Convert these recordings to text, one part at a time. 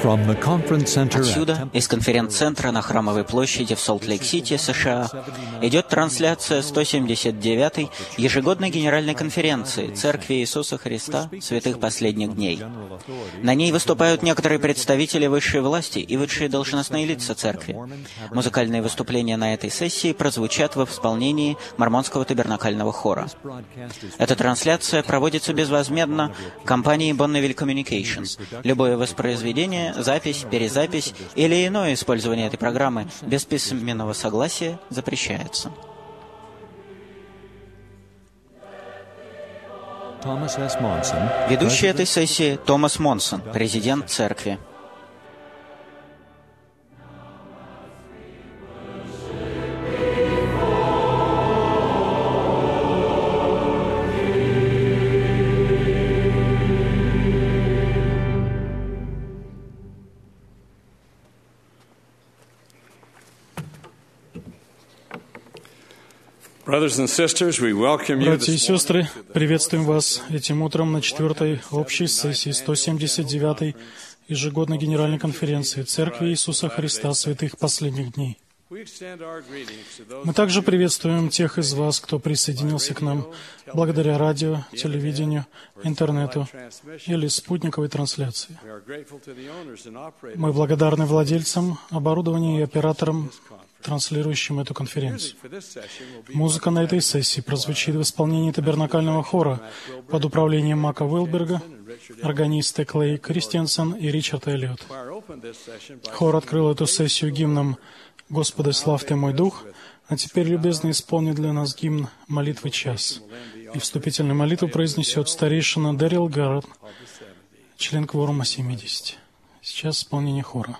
Отсюда, из конференц-центра на Храмовой площади в Солт-Лейк-Сити, США, идет трансляция 179-й ежегодной генеральной конференции Церкви Иисуса Христа Святых Последних Дней. На ней выступают некоторые представители высшей власти и высшие должностные лица Церкви. Музыкальные выступления на этой сессии прозвучат в исполнении Мормонского табернакального хора. Эта трансляция проводится безвозмездно компанией Bonneville Communications. Любое воспроизведение, запись, перезапись или иное использование этой программы без письменного согласия запрещается. Ведущий этой сессии Томас Монсон, президент церкви. Братья и сестры, приветствуем вас этим утром на 4-й общей сессии 179-й ежегодной Генеральной конференции Церкви Иисуса Христа Святых Последних Дней. Мы также приветствуем тех из вас, кто присоединился к нам благодаря радио, телевидению, интернету или спутниковой трансляции. Мы благодарны владельцам оборудования и операторам, транслирующим эту конференцию. Музыка на этой сессии прозвучит в исполнении табернакального хора под управлением Мака Уилберга, органисты Клей Кристиансен и Ричард Эллиот. Хор открыл эту сессию гимном «Господи, слав Ты мой дух», а теперь любезно исполни для нас гимн «Молитвы час». И вступительную молитву произнесет старейшина Дэрил Гарретт, член кворума 70. Сейчас исполнение хора.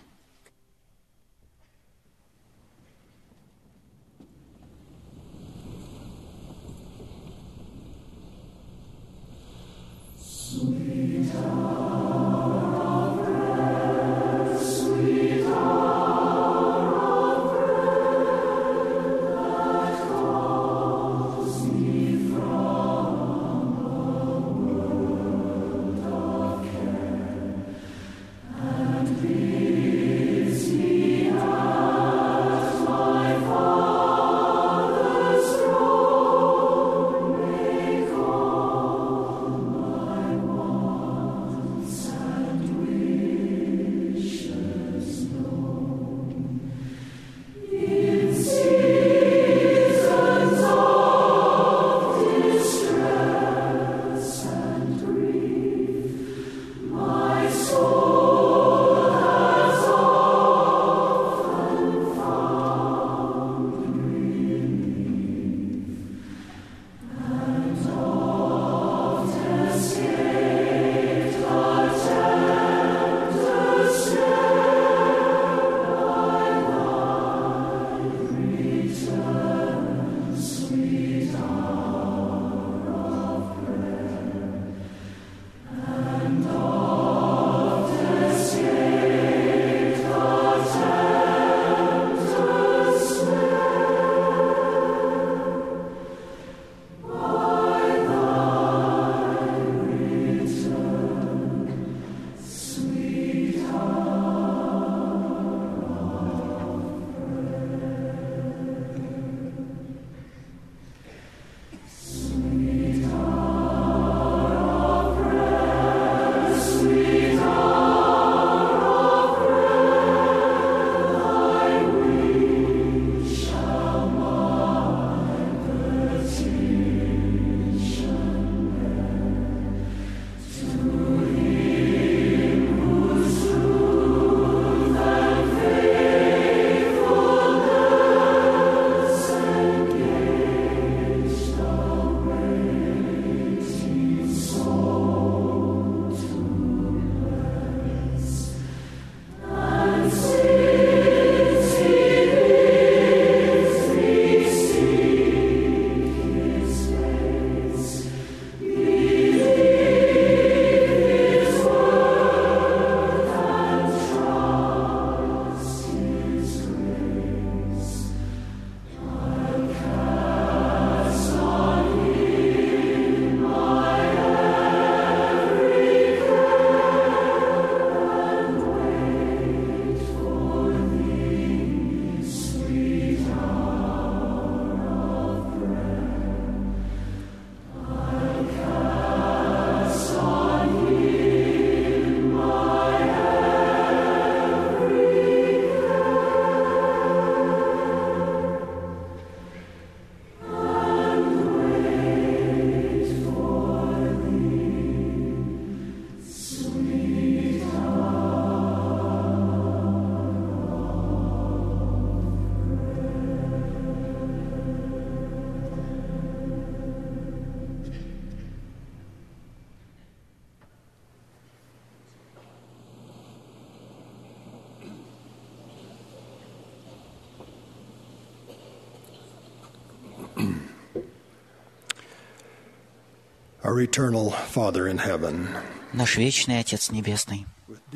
Наш вечный Отец Небесный,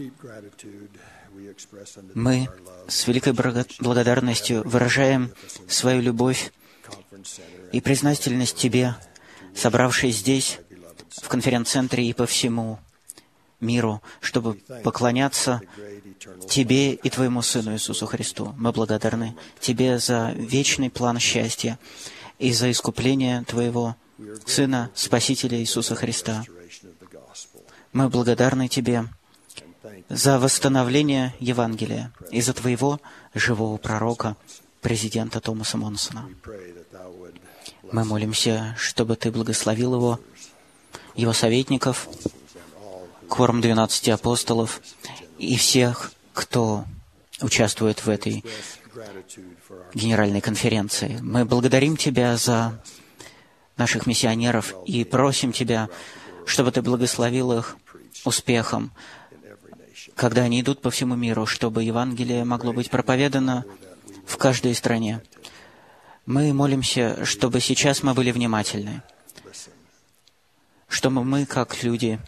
мы с великой благодарностью выражаем свою любовь и признательность Тебе, собравшись здесь, в конференц-центре и по всему миру, чтобы поклоняться Тебе и Твоему Сыну Иисусу Христу. Мы благодарны Тебе за вечный план счастья и за искупление Твоего Сына, Спасителя Иисуса Христа. Мы благодарны Тебе за восстановление Евангелия и за Твоего живого пророка, президента Томаса Монсона. Мы молимся, чтобы Ты благословил его советников, кворум 12 апостолов и всех, кто участвует в этой генеральной конференции. Мы благодарим Тебя за наших миссионеров и просим Тебя, чтобы Ты благословил их успехом, когда они идут по всему миру, чтобы Евангелие могло быть проповедано в каждой стране. Мы молимся, чтобы сейчас мы были внимательны, чтобы мы, как люди,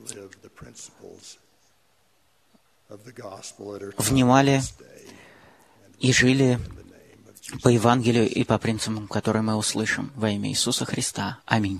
внимали и жили по Евангелию и по принципам, которые мы услышим во имя Иисуса Христа. Аминь.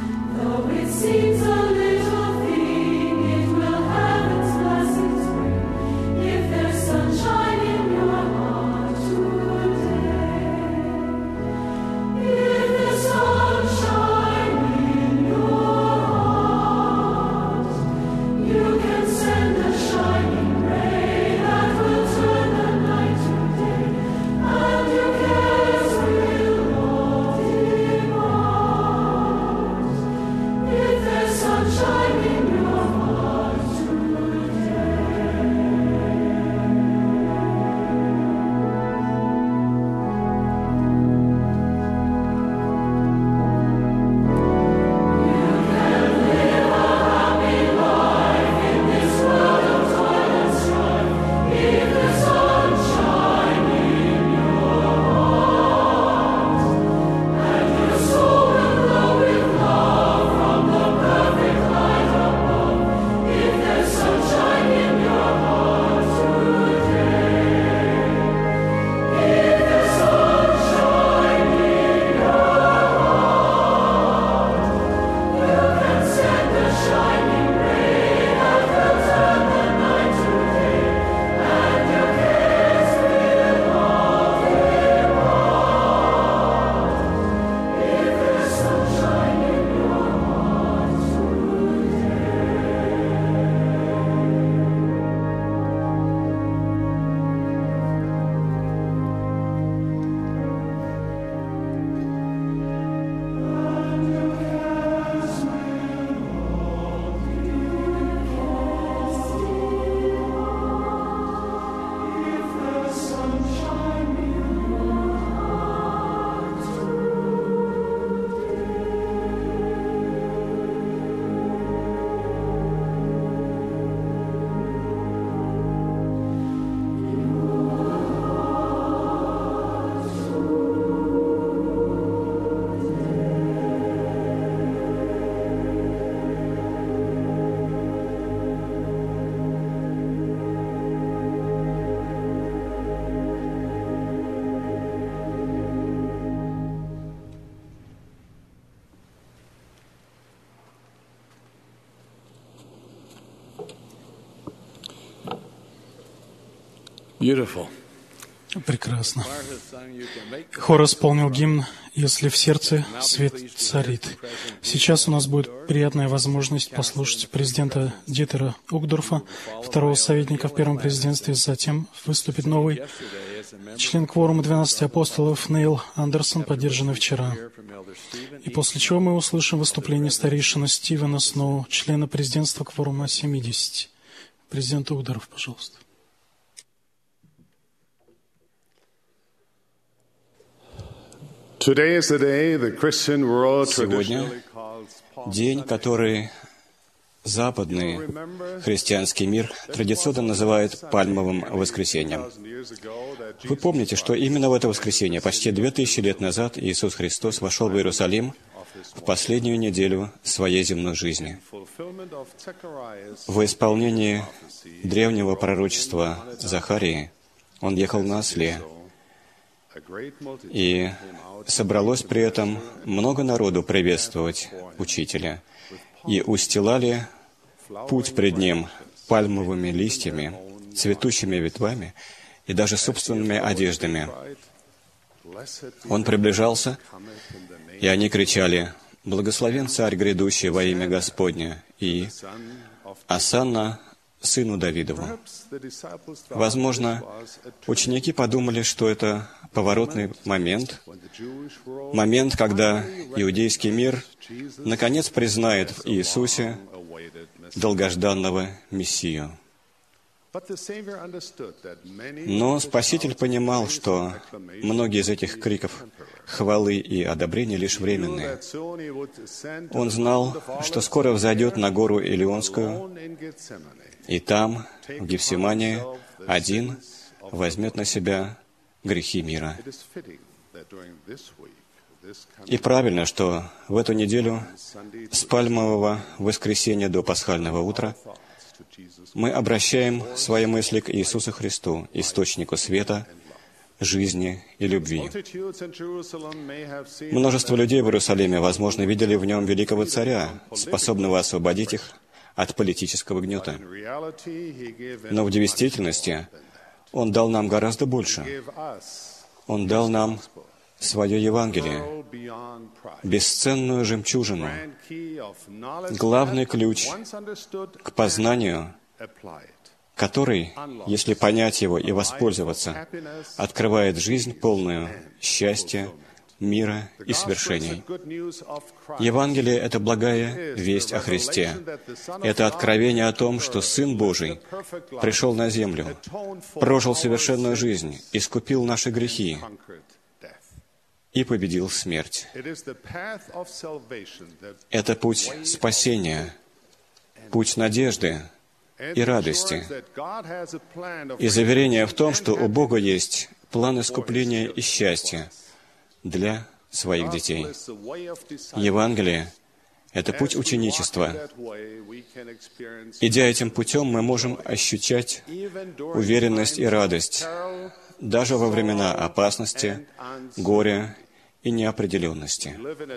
Seems a little thing, it will heaven's blessings bring. Прекрасно. Хор исполнил гимн «Если в сердце свет царит». Сейчас у нас будет приятная возможность послушать президента Дитера Угдорфа, второго советника в первом президентстве. Затем выступит новый член кворума 12 апостолов Нейл Андерсон, поддержанный вчера. И после чего мы услышим выступление старейшины Стивена Сноу, члена президентства кворума 70. Президент Угдорф, пожалуйста. Сегодня день, который западный христианский мир традиционно называет Пальмовым воскресеньем. Вы помните, что именно в это воскресенье, почти 2000 лет назад, Иисус Христос вошел в Иерусалим в последнюю неделю своей земной жизни. В исполнении древнего пророчества Захарии Он ехал на осле, и собралось при этом много народу приветствовать Учителя, и устилали путь пред Ним пальмовыми листьями, цветущими ветвями и даже собственными одеждами. Он приближался, и они кричали: «Благословен Царь грядущий во имя Господне!» и «Осанна сыну Давидову». Возможно, ученики подумали, что это поворотный момент, когда иудейский мир наконец признает в Иисусе долгожданного Мессию. Но Спаситель понимал, что многие из этих криков хвалы и одобрения лишь временные. Он знал, что скоро взойдет на гору Илионскую, и там, в Гефсимании, один возьмет на себя грехи мира. И правильно, что в эту неделю, с Пальмового воскресенья до Пасхального утра, мы обращаем свои мысли к Иисусу Христу, источнику света, жизни и любви. Множество людей в Иерусалиме, возможно, видели в Нем великого царя, способного освободить их от политического гнета. Но в действительности Он дал нам гораздо больше. Он дал нам свое Евангелие, бесценную жемчужину, главный ключ к познанию, который, если понять его и воспользоваться, открывает жизнь, полную счастья, мира и свершений. Евангелие — это благая весть о Христе. Это откровение о том, что Сын Божий пришел на землю, прожил совершенную жизнь, искупил наши грехи и победил смерть. Это путь спасения, путь надежды и радости, и заверение в том, что у Бога есть план искупления и счастья для своих детей. Евангелие — это путь ученичества. Идя этим путем, мы можем ощущать уверенность и радость даже во времена опасности, горя и неопределенности.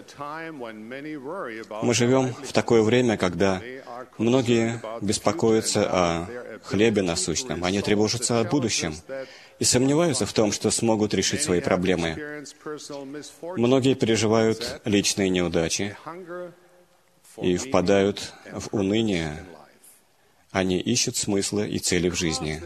Мы живем в такое время, когда многие беспокоятся о хлебе насущном, они тревожатся о будущем и сомневаются в том, что смогут решить свои проблемы. Многие переживают личные неудачи и впадают в уныние. Они ищут смысла и цели в жизни.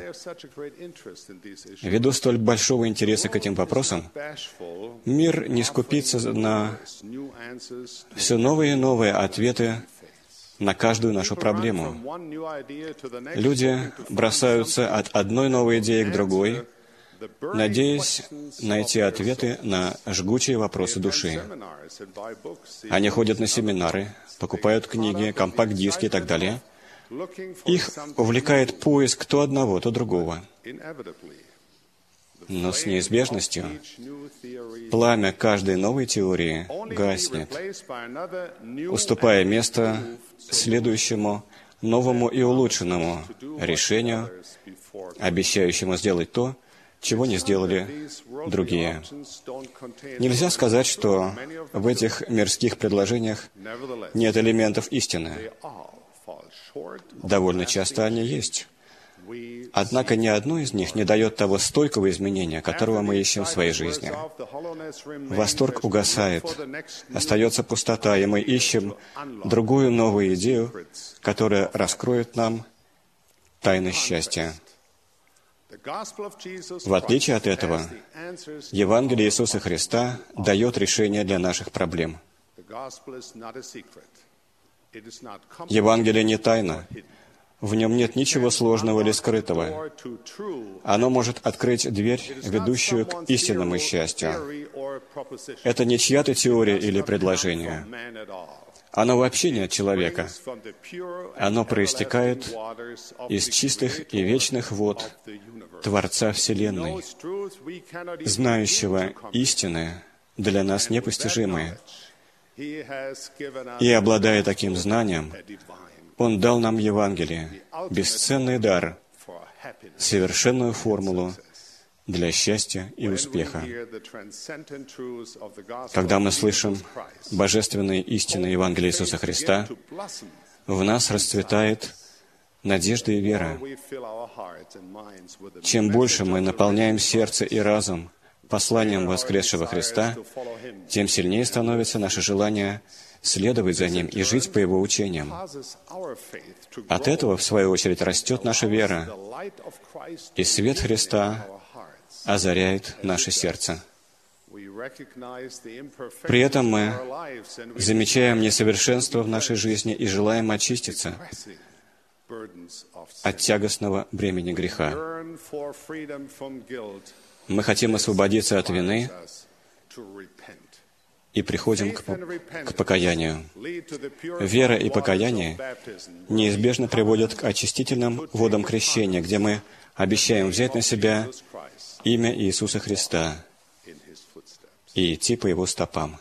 Ввиду столь большого интереса к этим вопросам, мир не скупится на все новые и новые ответы на каждую нашу проблему. Люди бросаются от одной новой идеи к другой, надеясь найти ответы на жгучие вопросы души. Они ходят на семинары, покупают книги, компакт-диски и так далее. Их увлекает поиск то одного, то другого. Но с неизбежностью пламя каждой новой теории гаснет, уступая место следующему новому и улучшенному решению, обещающему сделать то, чего не сделали другие. Нельзя сказать, что в этих мирских предложениях нет элементов истины. Довольно часто они есть. Однако ни одно из них не дает того стойкого изменения, которого мы ищем в своей жизни. Восторг угасает, остается пустота, и мы ищем другую новую идею, которая раскроет нам тайны счастья. В отличие от этого, Евангелие Иисуса Христа дает решение для наших проблем. Евангелие не тайна. В нем нет ничего сложного или скрытого. Оно может открыть дверь, ведущую к истинному счастью. Это не чья-то теория или предложение. Оно вообще не от человека. Оно проистекает из чистых и вечных вод Творца Вселенной, знающего истины, для нас непостижимые. И, обладая таким знанием, Он дал нам Евангелие, бесценный дар, совершенную формулу для счастья и успеха. Когда мы слышим божественные истины Евангелия Иисуса Христа, в нас расцветает надежда и вера. Чем больше мы наполняем сердце и разум посланием воскресшего Христа, тем сильнее становится наше желание следовать за Ним и жить по Его учениям. От этого, в свою очередь, растет наша вера, и свет Христа озаряет наше сердце. При этом мы замечаем несовершенство в нашей жизни и желаем очиститься от тягостного бремени греха. Мы хотим освободиться от вины и приходим к покаянию. Вера и покаяние неизбежно приводят к очистительным водам крещения, где мы обещаем взять на себя имя Иисуса Христа и идти по Его стопам.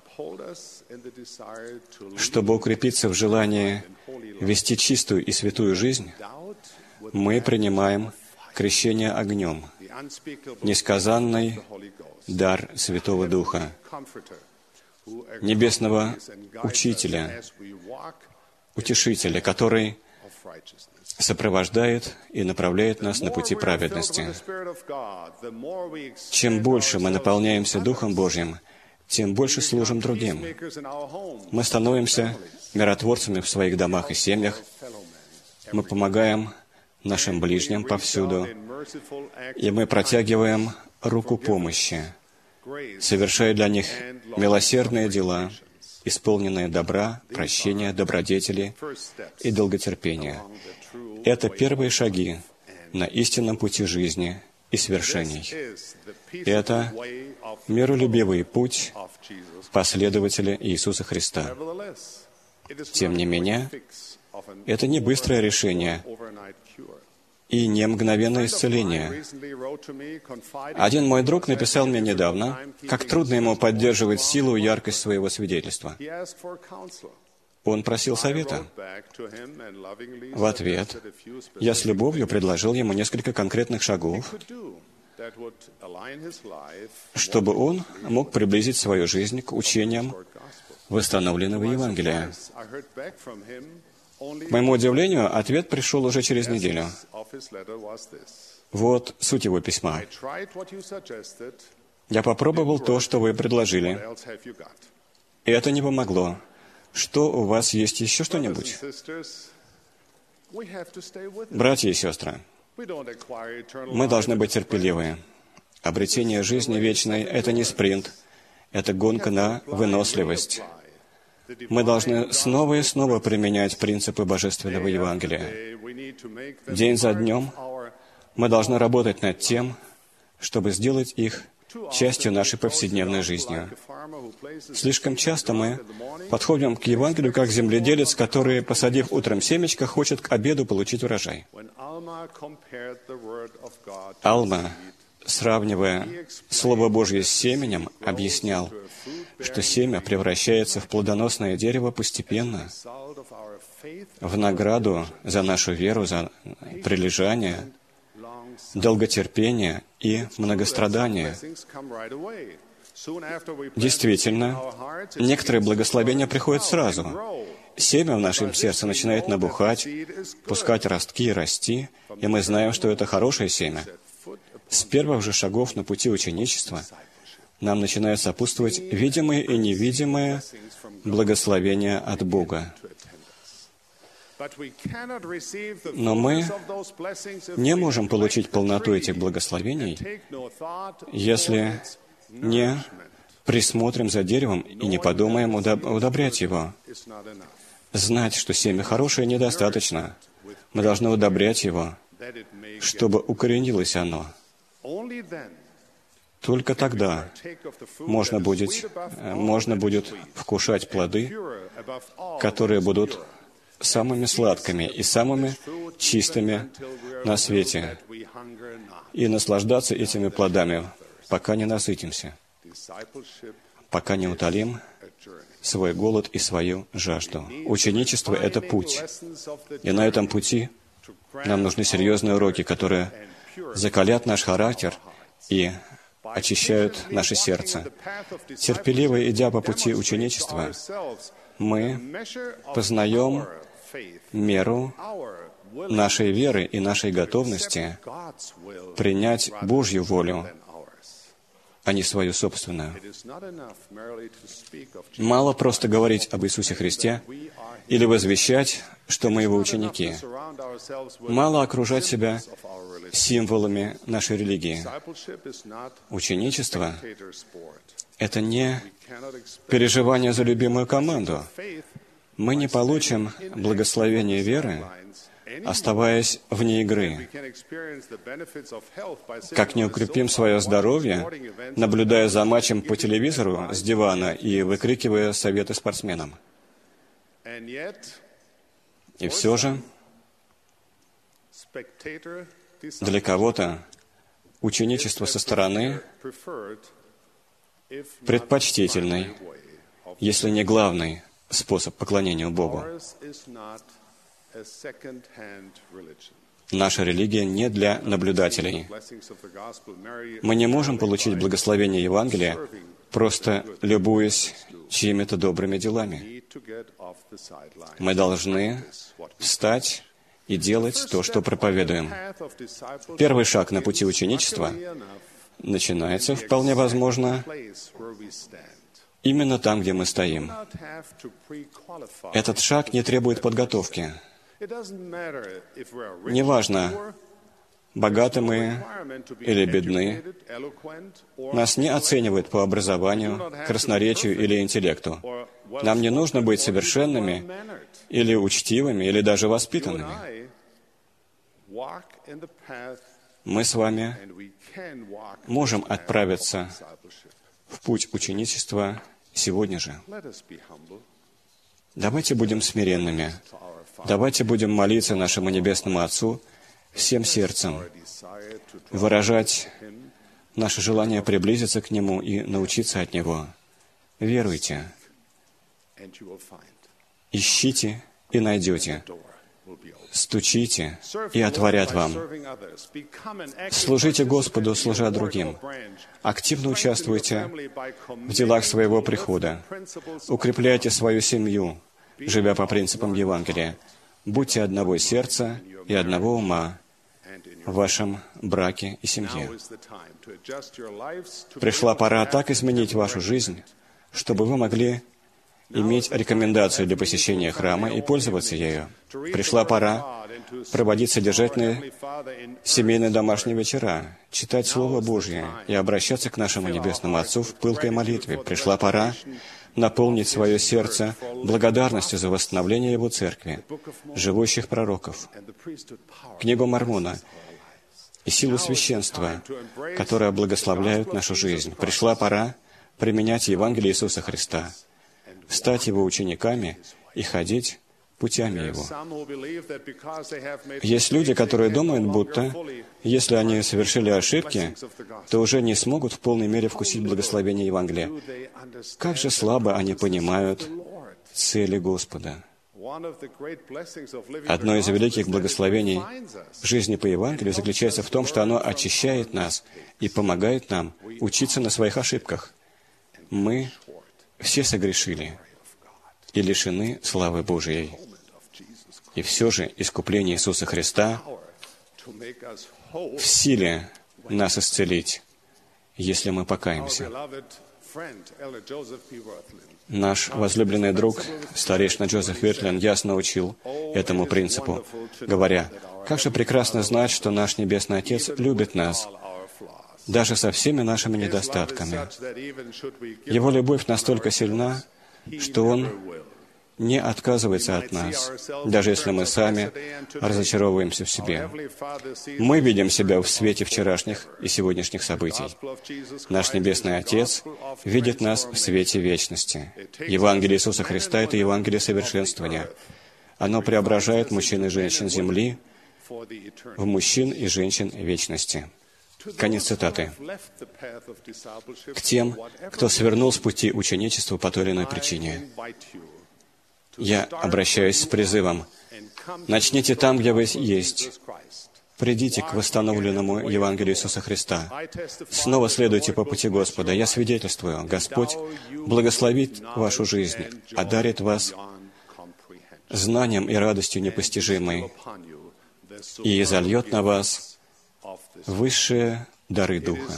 Чтобы укрепиться в желании вести чистую и святую жизнь, мы принимаем крещение огнем, несказанный дар Святого Духа, Небесного Учителя, Утешителя, который сопровождает и направляет нас на пути праведности. Чем больше мы наполняемся Духом Божьим, тем больше служим другим. Мы становимся миротворцами в своих домах и семьях. Мы помогаем нашим ближним повсюду, и мы протягиваем руку помощи, совершая для них милосердные дела, исполненные добра, прощения, добродетели и долготерпения. Это первые шаги на истинном пути жизни и свершений. Это миролюбивый путь последователя Иисуса Христа. Тем не менее, это не быстрое решение и не мгновенное исцеление. Один мой друг написал мне недавно, как трудно ему поддерживать силу и яркость своего свидетельства. Он просил совета. В ответ я с любовью предложил ему несколько конкретных шагов, чтобы он мог приблизить свою жизнь к учениям восстановленного Евангелия. К моему удивлению, ответ пришел уже через неделю. Вот суть его письма. «Я попробовал то, что вы предложили, и это не помогло. Что, у вас есть еще что-нибудь?» Братья и сестры, мы должны быть терпеливы. Обретение жизни вечной — это не спринт, это гонка на выносливость. Мы должны снова и снова применять принципы Божественного Евангелия. День за днем мы должны работать над тем, чтобы сделать их частью нашей повседневной жизни. Слишком часто мы подходим к Евангелию как земледелец, который, посадив утром семечко, хочет к обеду получить урожай. Алма, сравнивая Слово Божье с семенем, объяснял, что семя превращается в плодоносное дерево постепенно, в награду за нашу веру, за прилежание, долготерпение и многострадание. Действительно, некоторые благословения приходят сразу, семя в нашем сердце начинает набухать, пускать ростки и расти, и мы знаем, что это хорошее семя. С первых же шагов на пути ученичества нам начинают сопутствовать видимые и невидимые благословения от Бога. Но мы не можем получить полноту этих благословений, если не присмотрим за деревом и не подумаем удобрять его. Знать, что семя хорошее, недостаточно. Мы должны удобрять его, чтобы укоренилось оно. Только тогда можно будет вкушать плоды, которые будут самыми сладкими и самыми чистыми на свете, и наслаждаться этими плодами, пока не насытимся, пока не утолим свой голод и свою жажду. Ученичество — это путь. И на этом пути нам нужны серьезные уроки, которые закалят наш характер и очищают наше сердце. Терпеливо идя по пути ученичества, мы познаем меру нашей веры и нашей готовности принять Божью волю, а не свою собственную. Мало просто говорить об Иисусе Христе или возвещать, что мы Его ученики. Мало окружать себя символами нашей религии. Ученичество — это не переживание за любимую команду. Мы не получим благословение веры, оставаясь вне игры. Как не укрепим свое здоровье, наблюдая за матчем по телевизору с дивана и выкрикивая советы спортсменам. И все же, для кого-то ученичество со стороны предпочтительный, если не главный способ поклонения Богу. Наша религия не для наблюдателей. Мы не можем получить благословение Евангелия, просто любуясь чьими-то добрыми делами. Мы должны встать и делать то, что проповедуем. Первый шаг на пути ученичества начинается, вполне возможно, именно там, где мы стоим. Этот шаг не требует подготовки. Неважно, богаты мы или бедны, нас не оценивают по образованию, красноречию или интеллекту. Нам не нужно быть совершенными или учтивыми, или даже воспитанными. Мы с вами можем отправиться в путь ученичества сегодня же. Давайте будем смиренными. Давайте будем молиться нашему Небесному Отцу всем сердцем, выражать наше желание приблизиться к Нему и научиться от Него. Веруйте, ищите и найдете, стучите и отворят вам. Служите Господу, служа другим. Активно участвуйте в делах своего прихода. Укрепляйте свою семью, живя по принципам Евангелия. Будьте одного сердца и одного ума в вашем браке и семье. Пришла пора так изменить вашу жизнь, чтобы вы могли иметь рекомендацию для посещения храма и пользоваться ею. Пришла пора проводить содержательные семейные домашние вечера, читать Слово Божье и обращаться к нашему Небесному Отцу в пылкой молитве. Пришла пора наполнить свое сердце благодарностью за восстановление Его Церкви, живущих пророков, книгу Мормона и силу священства, которые благословляют нашу жизнь. Пришла пора применять Евангелие Иисуса Христа, стать Его учениками и ходить путями Его. Есть люди, которые думают, будто, если они совершили ошибки, то уже не смогут в полной мере вкусить благословение Евангелия. Как же слабо они понимают цели Господа. Одно из великих благословений жизни по Евангелию заключается в том, что оно очищает нас и помогает нам учиться на своих ошибках. Мы все согрешили и лишены славы Божией. И все же искупление Иисуса Христа в силе нас исцелить, если мы покаемся. Наш возлюбленный друг, старейшина Джозеф Виртлин, ясно учил этому принципу, говоря: «Как же прекрасно знать, что наш Небесный Отец любит нас, даже со всеми нашими недостатками. Его любовь настолько сильна, что Он не отказывается от нас, даже если мы сами разочаровываемся в себе. Мы видим себя в свете вчерашних и сегодняшних событий. Наш Небесный Отец видит нас в свете вечности. Евангелие Иисуса Христа — это Евангелие совершенствования. Оно преображает мужчин и женщин земли в мужчин и женщин вечности». Конец цитаты. К тем, кто свернул с пути ученичества по той или иной причине, я обращаюсь с призывом: начните там, где вы есть. Придите к восстановленному Евангелию Иисуса Христа. Снова следуйте по пути Господа. Я свидетельствую: Господь благословит вашу жизнь, одарит вас знанием и радостью непостижимой и изольет на вас высшие дары Духа.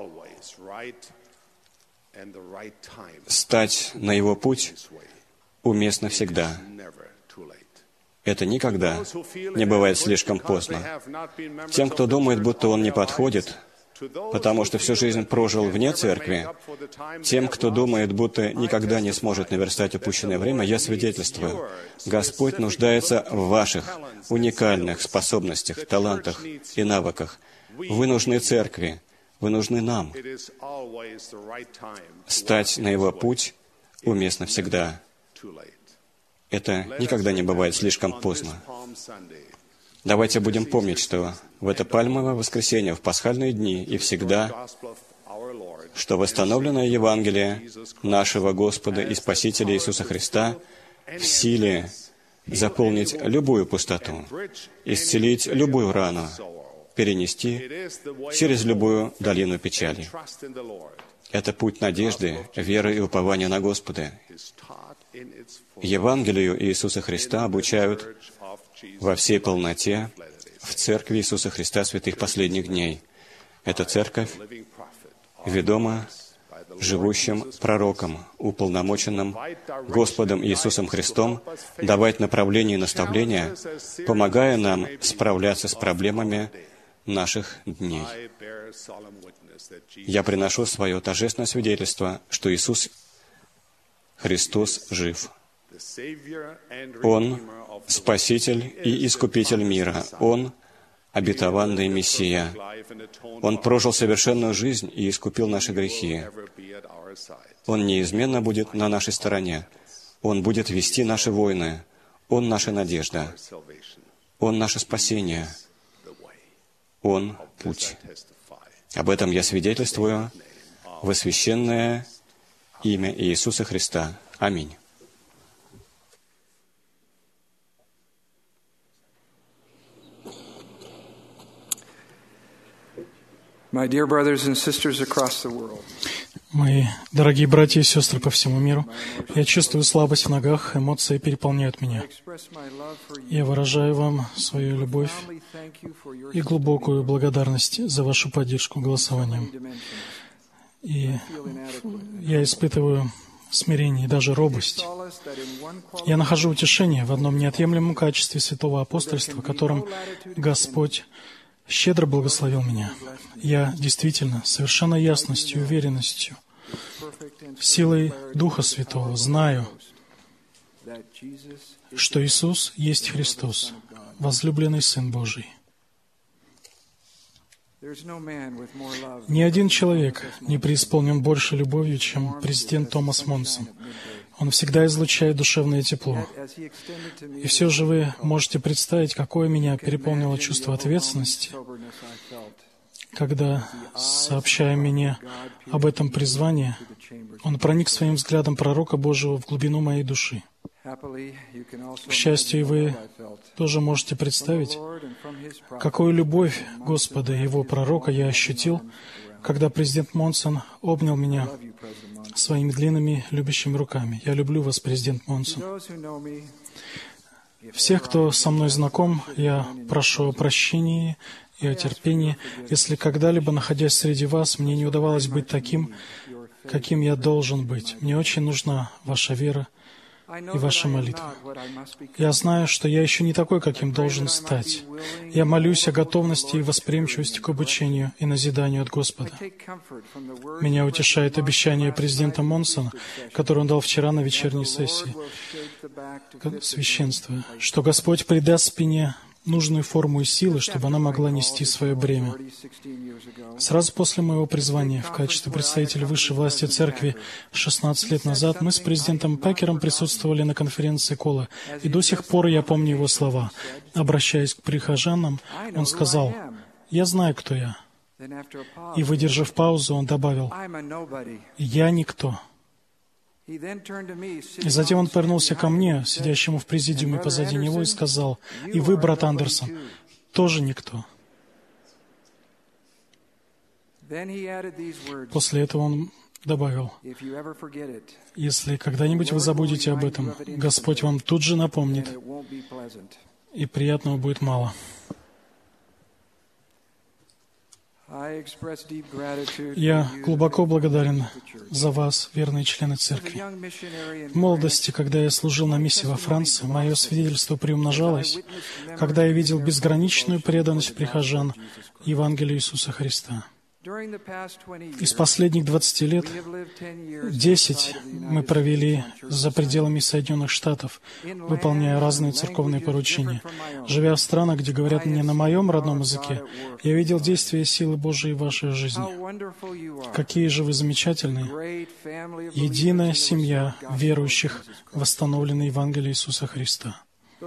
Стать на Его путь уместно всегда. Это никогда не бывает слишком поздно. Тем, кто думает, будто он не подходит, потому что всю жизнь прожил вне церкви, тем, кто думает, будто никогда не сможет наверстать упущенное время, я свидетельствую: Господь нуждается в ваших уникальных способностях, талантах и навыках. Вы нужны церкви, вы нужны нам. Стать на Его путь уместно всегда. Это никогда не бывает слишком поздно. Давайте будем помнить, что в это пальмовое воскресенье, в пасхальные дни и всегда, что восстановленное Евангелие нашего Господа и Спасителя Иисуса Христа в силе заполнить любую пустоту, исцелить любую рану, перенести через любую долину печали. Это путь надежды, веры и упования на Господа. Евангелию Иисуса Христа обучают во всей полноте в Церкви Иисуса Христа святых последних дней. Эта церковь ведома живущим пророком, уполномоченным Господом Иисусом Христом, давать направление и наставления, помогая нам справляться с проблемами наших дней. Я приношу свое торжественное свидетельство, что Иисус Христос жив. Он — Спаситель и Искупитель мира. Он — обетованный Мессия. Он прожил совершенную жизнь и искупил наши грехи. Он неизменно будет на нашей стороне. Он будет вести наши войны. Он — наша надежда. Он — наше спасение. Он — путь. Об этом я свидетельствую во священное имя Иисуса Христа. Аминь. Мои дорогие братья и сестры по всему миру, я чувствую слабость в ногах, эмоции переполняют меня. Я выражаю вам свою любовь и глубокую благодарность за вашу поддержку голосованием. И я испытываю смирение и даже робость. Я нахожу утешение в одном неотъемлемом качестве святого апостольства, которым Господь щедро благословил меня. Я действительно, совершенно ясностью и уверенностью, силой Духа Святого знаю, что Иисус есть Христос, возлюбленный Сын Божий. Ни один человек не преисполнен больше любовью, чем президент Томас Монсон. Он всегда излучает душевное тепло. И все же вы можете представить, какое меня переполнило чувство ответственности, когда, сообщая мне об этом призвании, он проник своим взглядом пророка Божьего в глубину моей души. К счастью, и вы тоже можете представить, какую любовь Господа и Его пророка я ощутил, когда президент Монсон обнял меня своими длинными, любящими руками. Я люблю вас, президент Монсон. Всех, кто со мной знаком, я прошу о прощении и о терпении, если когда-либо, находясь среди вас, мне не удавалось быть таким, каким я должен быть. Мне очень нужна ваша вера и ваша молитва. Я знаю, что я еще не такой, каким должен стать. Я молюсь о готовности и восприимчивости к обучению и назиданию от Господа. Меня утешает обещание президента Монсона, которое он дал вчера на вечерней сессии священства, что Господь придаст спине нужную форму и силы, чтобы она могла нести свое бремя. Сразу после моего призвания в качестве представителя высшей власти церкви 16 лет назад мы с президентом Пекером присутствовали на конференции Кола, и до сих пор я помню его слова. Обращаясь к прихожанам, он сказал: «Я знаю, кто я». И, выдержав паузу, он добавил: «Я никто». И затем он повернулся ко мне, сидящему в президиуме позади него, и сказал: «И вы, брат Андерсон, тоже никто». После этого он добавил: «Если когда-нибудь вы забудете об этом, Господь вам тут же напомнит, и приятного будет мало». Я глубоко благодарен за вас, верные члены церкви. В молодости, когда я служил на миссии во Франции, мое свидетельство приумножалось, когда я видел безграничную преданность прихожан Евангелию Иисуса Христа. Из последних 20 лет 10 мы провели за пределами Соединенных Штатов, выполняя разные церковные поручения. Живя в странах, где говорят не на моем родном языке, я видел действие силы Божией в вашей жизни. Какие же вы замечательные! Единая семья верующих, восстановленной Евангелием Иисуса Христа.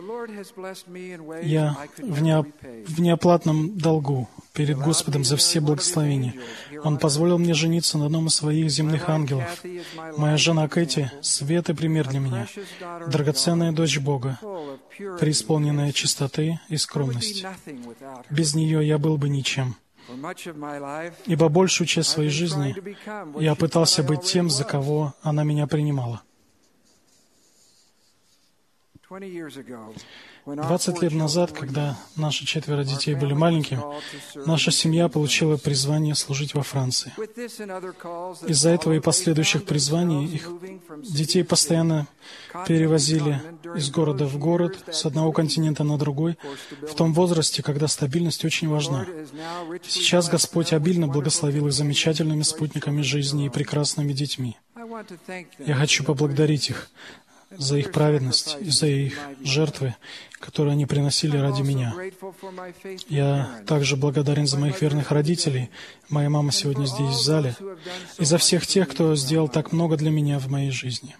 Я в неоплатном долгу перед Господом за все благословения. Он позволил мне жениться на одном из своих земных ангелов. Моя жена Кэти — свет и пример для меня, драгоценная дочь Бога, преисполненная чистоты и скромности. Без нее я был бы ничем. Ибо большую часть своей жизни я пытался быть тем, за кого она меня принимала. 20 лет назад, когда наши 4 детей были маленькими, наша семья получила призвание служить во Франции. Из-за этого и последующих призваний их детей постоянно перевозили из города в город, с одного континента на другой, в том возрасте, когда стабильность очень важна. Сейчас Господь обильно благословил их замечательными спутниками жизни и прекрасными детьми. Я хочу поблагодарить их за их праведность и за их жертвы, которые они приносили ради меня. Я также благодарен за моих верных родителей. Моя мама сегодня здесь, в зале. И за всех тех, кто сделал так много для меня в моей жизни.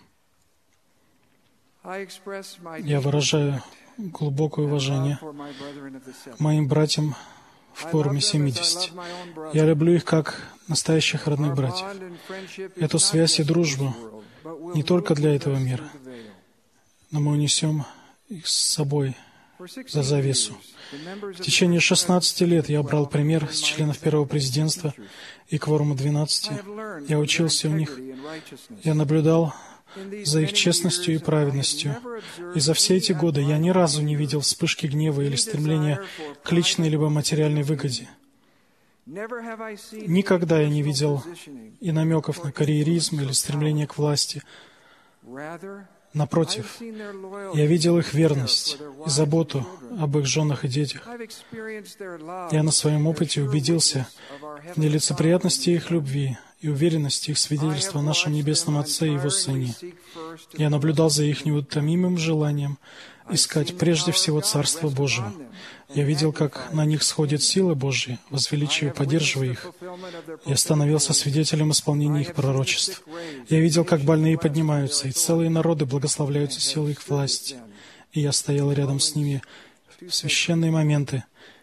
Я выражаю глубокое уважение моим братьям в кворуме 70. Я люблю их как настоящих родных братьев. Эту связь и дружбу не только для этого мира, но мы унесем их с собой за завесу. В течение 16 лет я брал пример с членов первого президентства и кворума 12. Я учился у них. Я наблюдал за их честностью и праведностью. И за все эти годы я ни разу не видел вспышки гнева или стремления к личной либо материальной выгоде. Никогда я не видел и намеков на карьеризм или стремление к власти. Напротив, я видел их верность и заботу об их женах и детях. Я на своем опыте убедился в нелицеприятности их любви и уверенности их свидетельства о нашем Небесном Отце и Его Сыне. Я наблюдал за их неутомимым желанием искать прежде всего Царство Божие. Я видел, как на них сходит сила Божья, возвеличивая и поддерживая их. Я становился свидетелем исполнения их пророчеств. Я видел, как больные поднимаются, и целые народы благословляются силой их власти. И я стоял рядом с ними в священные моменты,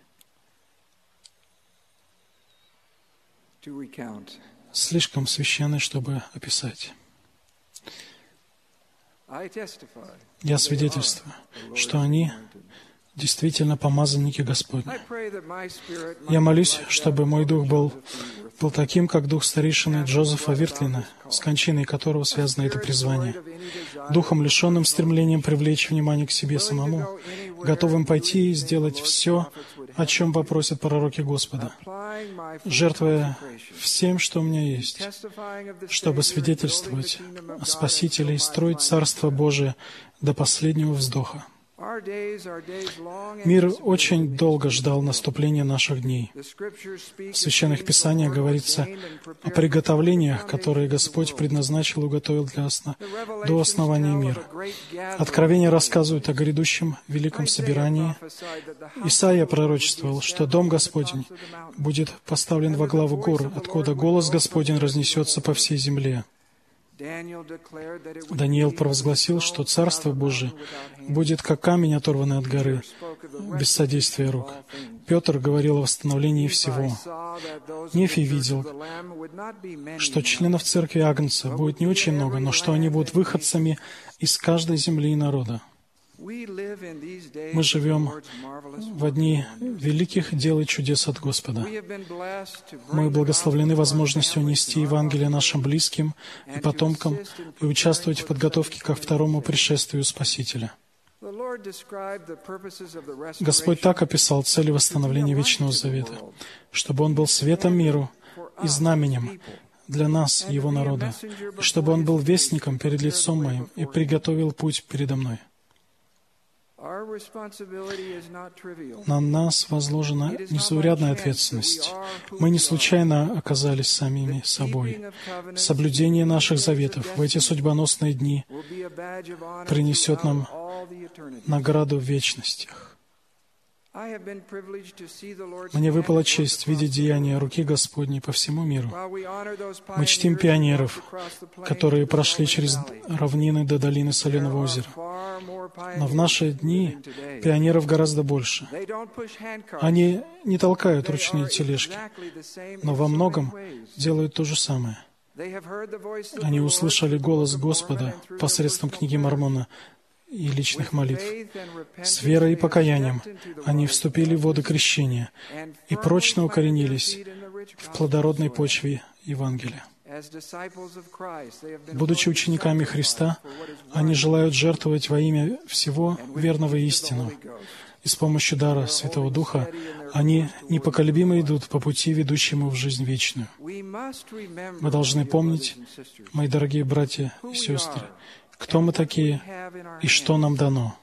слишком священные, чтобы описать. Я свидетельствую, что они действительно помазанники Господни. Я молюсь, чтобы мой дух был таким, как дух старейшины Джозефа Виртлина, с кончиной которого связано это призвание. Духом, лишенным стремлением привлечь внимание к себе самому, готовым пойти и сделать все, о чем попросят пророки Господа, жертвуя всем, что у меня есть, чтобы свидетельствовать о Спасителе и строить Царство Божие до последнего вздоха. Мир очень долго ждал наступления наших дней. В Священных Писаниях говорится о приготовлениях, которые Господь предназначил и уготовил до основания мира. Откровения рассказывают о грядущем великом собирании. Исаия пророчествовал, что Дом Господень будет поставлен во главу гор, откуда голос Господень разнесется по всей земле. Даниил провозгласил, что Царство Божие будет как камень, оторванный от горы, без содействия рук. Петр говорил о восстановлении всего. Нефий видел, что членов церкви Агнца будет не очень много, но что они будут выходцами из каждой земли и народа. Мы живем в дни великих дел и чудес от Господа. Мы благословлены возможностью нести Евангелие нашим близким и потомкам и участвовать в подготовке ко второму пришествию Спасителя. Господь так описал цели восстановления Вечного Завета, чтобы Он был светом миру и знаменем для нас, Его народа, и чтобы Он был вестником перед лицом Моим и приготовил путь передо мной. На нас возложена незаурядная ответственность. Мы не случайно оказались самими собой. Соблюдение наших заветов в эти судьбоносные дни принесет нам награду в вечностях. Мне выпала честь видеть деяния руки Господней по всему миру. Мы чтим пионеров, которые прошли через равнины до долины Соленого озера. Но в наши дни пионеров гораздо больше. Они не толкают ручные тележки, но во многом делают то же самое. Они услышали голос Господа посредством книги Мормона и личных молитв. С верой и покаянием они вступили в воды крещения и прочно укоренились в плодородной почве Евангелия. Будучи учениками Христа, они желают жертвовать во имя всего верного и истинного. И с помощью дара Святого Духа они непоколебимо идут по пути, ведущему в жизнь вечную. Мы должны помнить, мои дорогие братья и сестры, кто мы такие и что нам дано.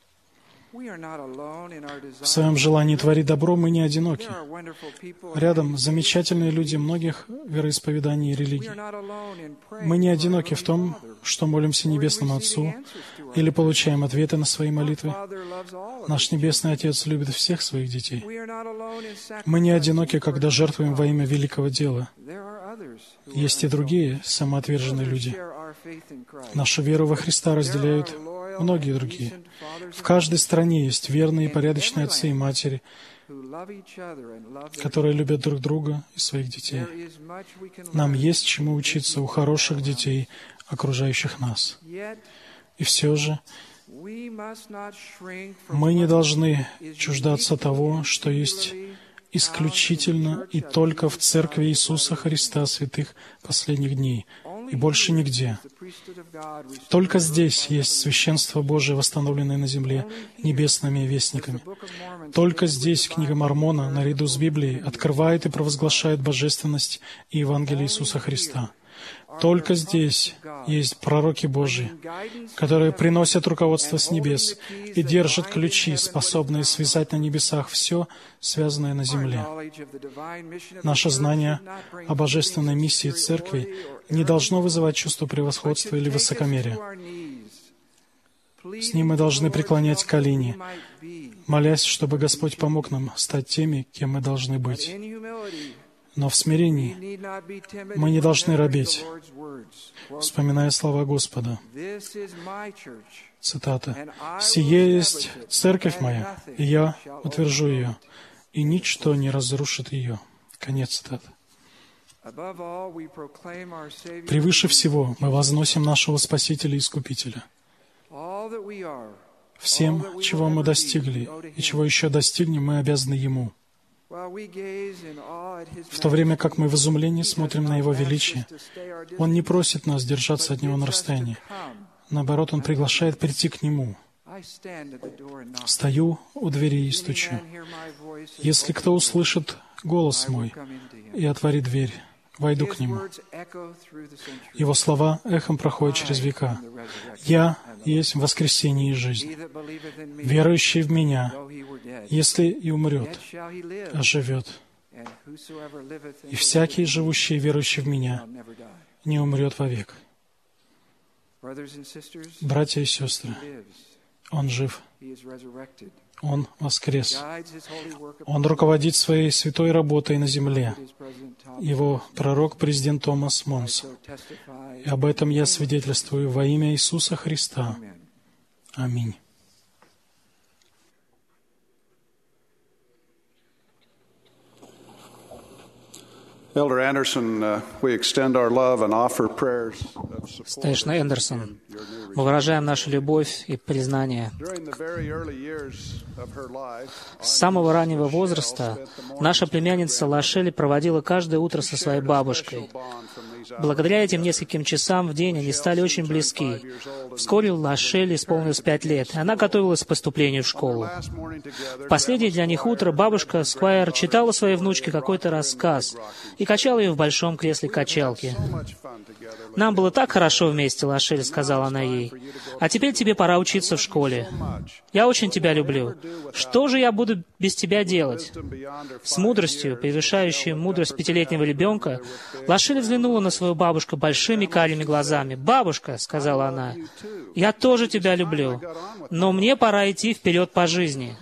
В своем желании творить добро мы не одиноки. Рядом замечательные люди многих вероисповеданий и религий. Мы не одиноки в том, что молимся Небесному Отцу или получаем ответы на свои молитвы. Наш Небесный Отец любит всех своих детей. Мы не одиноки, когда жертвуем во имя великого дела. Есть и другие самоотверженные люди. Нашу веру во Христа разделяют многие другие. В каждой стране есть верные и порядочные отцы и матери, которые любят друг друга и своих детей. Нам есть чему учиться у хороших детей, окружающих нас. И все же мы не должны чуждаться того, что есть исключительно и только в Церкви Иисуса Христа святых последних дней, и больше нигде. Только здесь есть священство Божие, восстановленное на земле небесными вестниками. Только здесь книга Мормона, наряду с Библией, открывает и провозглашает божественность и Евангелие Иисуса Христа. Только здесь есть пророки Божии, которые приносят руководство с небес и держат ключи, способные связать на небесах все, связанное на земле. Наше знание о божественной миссии Церкви не должно вызывать чувство превосходства или высокомерия. С ним мы должны преклонять колени, молясь, чтобы Господь помог нам стать теми, кем мы должны быть. Но в смирении мы не должны робеть, вспоминая слова Господа. Цитата. «Сие есть церковь моя, и я утвержу ее, и ничто не разрушит ее». Конец цитаты. Превыше всего мы возносим нашего Спасителя и Искупителя. Всем, чего мы достигли и чего еще достигнем, мы обязаны Ему. В то время как мы в изумлении смотрим на Его величие, Он не просит нас держаться от Него на расстоянии. Наоборот, Он приглашает прийти к Нему. «Стою у двери и стучу. Если кто услышит голос мой и отворит дверь, войду к Нему». Его слова эхом проходят через века. «Я есть воскресение и жизнь. Верующий в Меня, если и умрет, оживет. И всякий, живущий и верующий в Меня, не умрет вовек». Братья и сестры, Он жив. Он воскрес. Он руководит своей святой работой на земле. Его пророк, президент Томас Монс. И об этом я свидетельствую во имя Иисуса Христа. Аминь. Старейшина Эндерсон, мы выражаем нашу любовь и признание. С самого раннего возраста наша племянница Лашель проводила каждое утро со своей бабушкой. Благодаря этим нескольким часам в день они стали очень близки. Вскоре Лашель исполнилось 5 лет, и она готовилась к поступлению в школу. В последнее для них утро бабушка Сквайр читала своей внучке какой-то рассказ и качала ее в большом кресле качалки. «Нам было так хорошо вместе, Лашель», — сказала она ей. «А теперь тебе пора учиться в школе. Я очень тебя люблю. Что же я буду без тебя делать?» С мудростью, превышающей мудрость 5-летнего ребенка, Лашель взглянула на свою бабушку большими карими глазами. «Бабушка», — сказала она, — «я тоже тебя люблю, но мне пора идти вперед по жизни».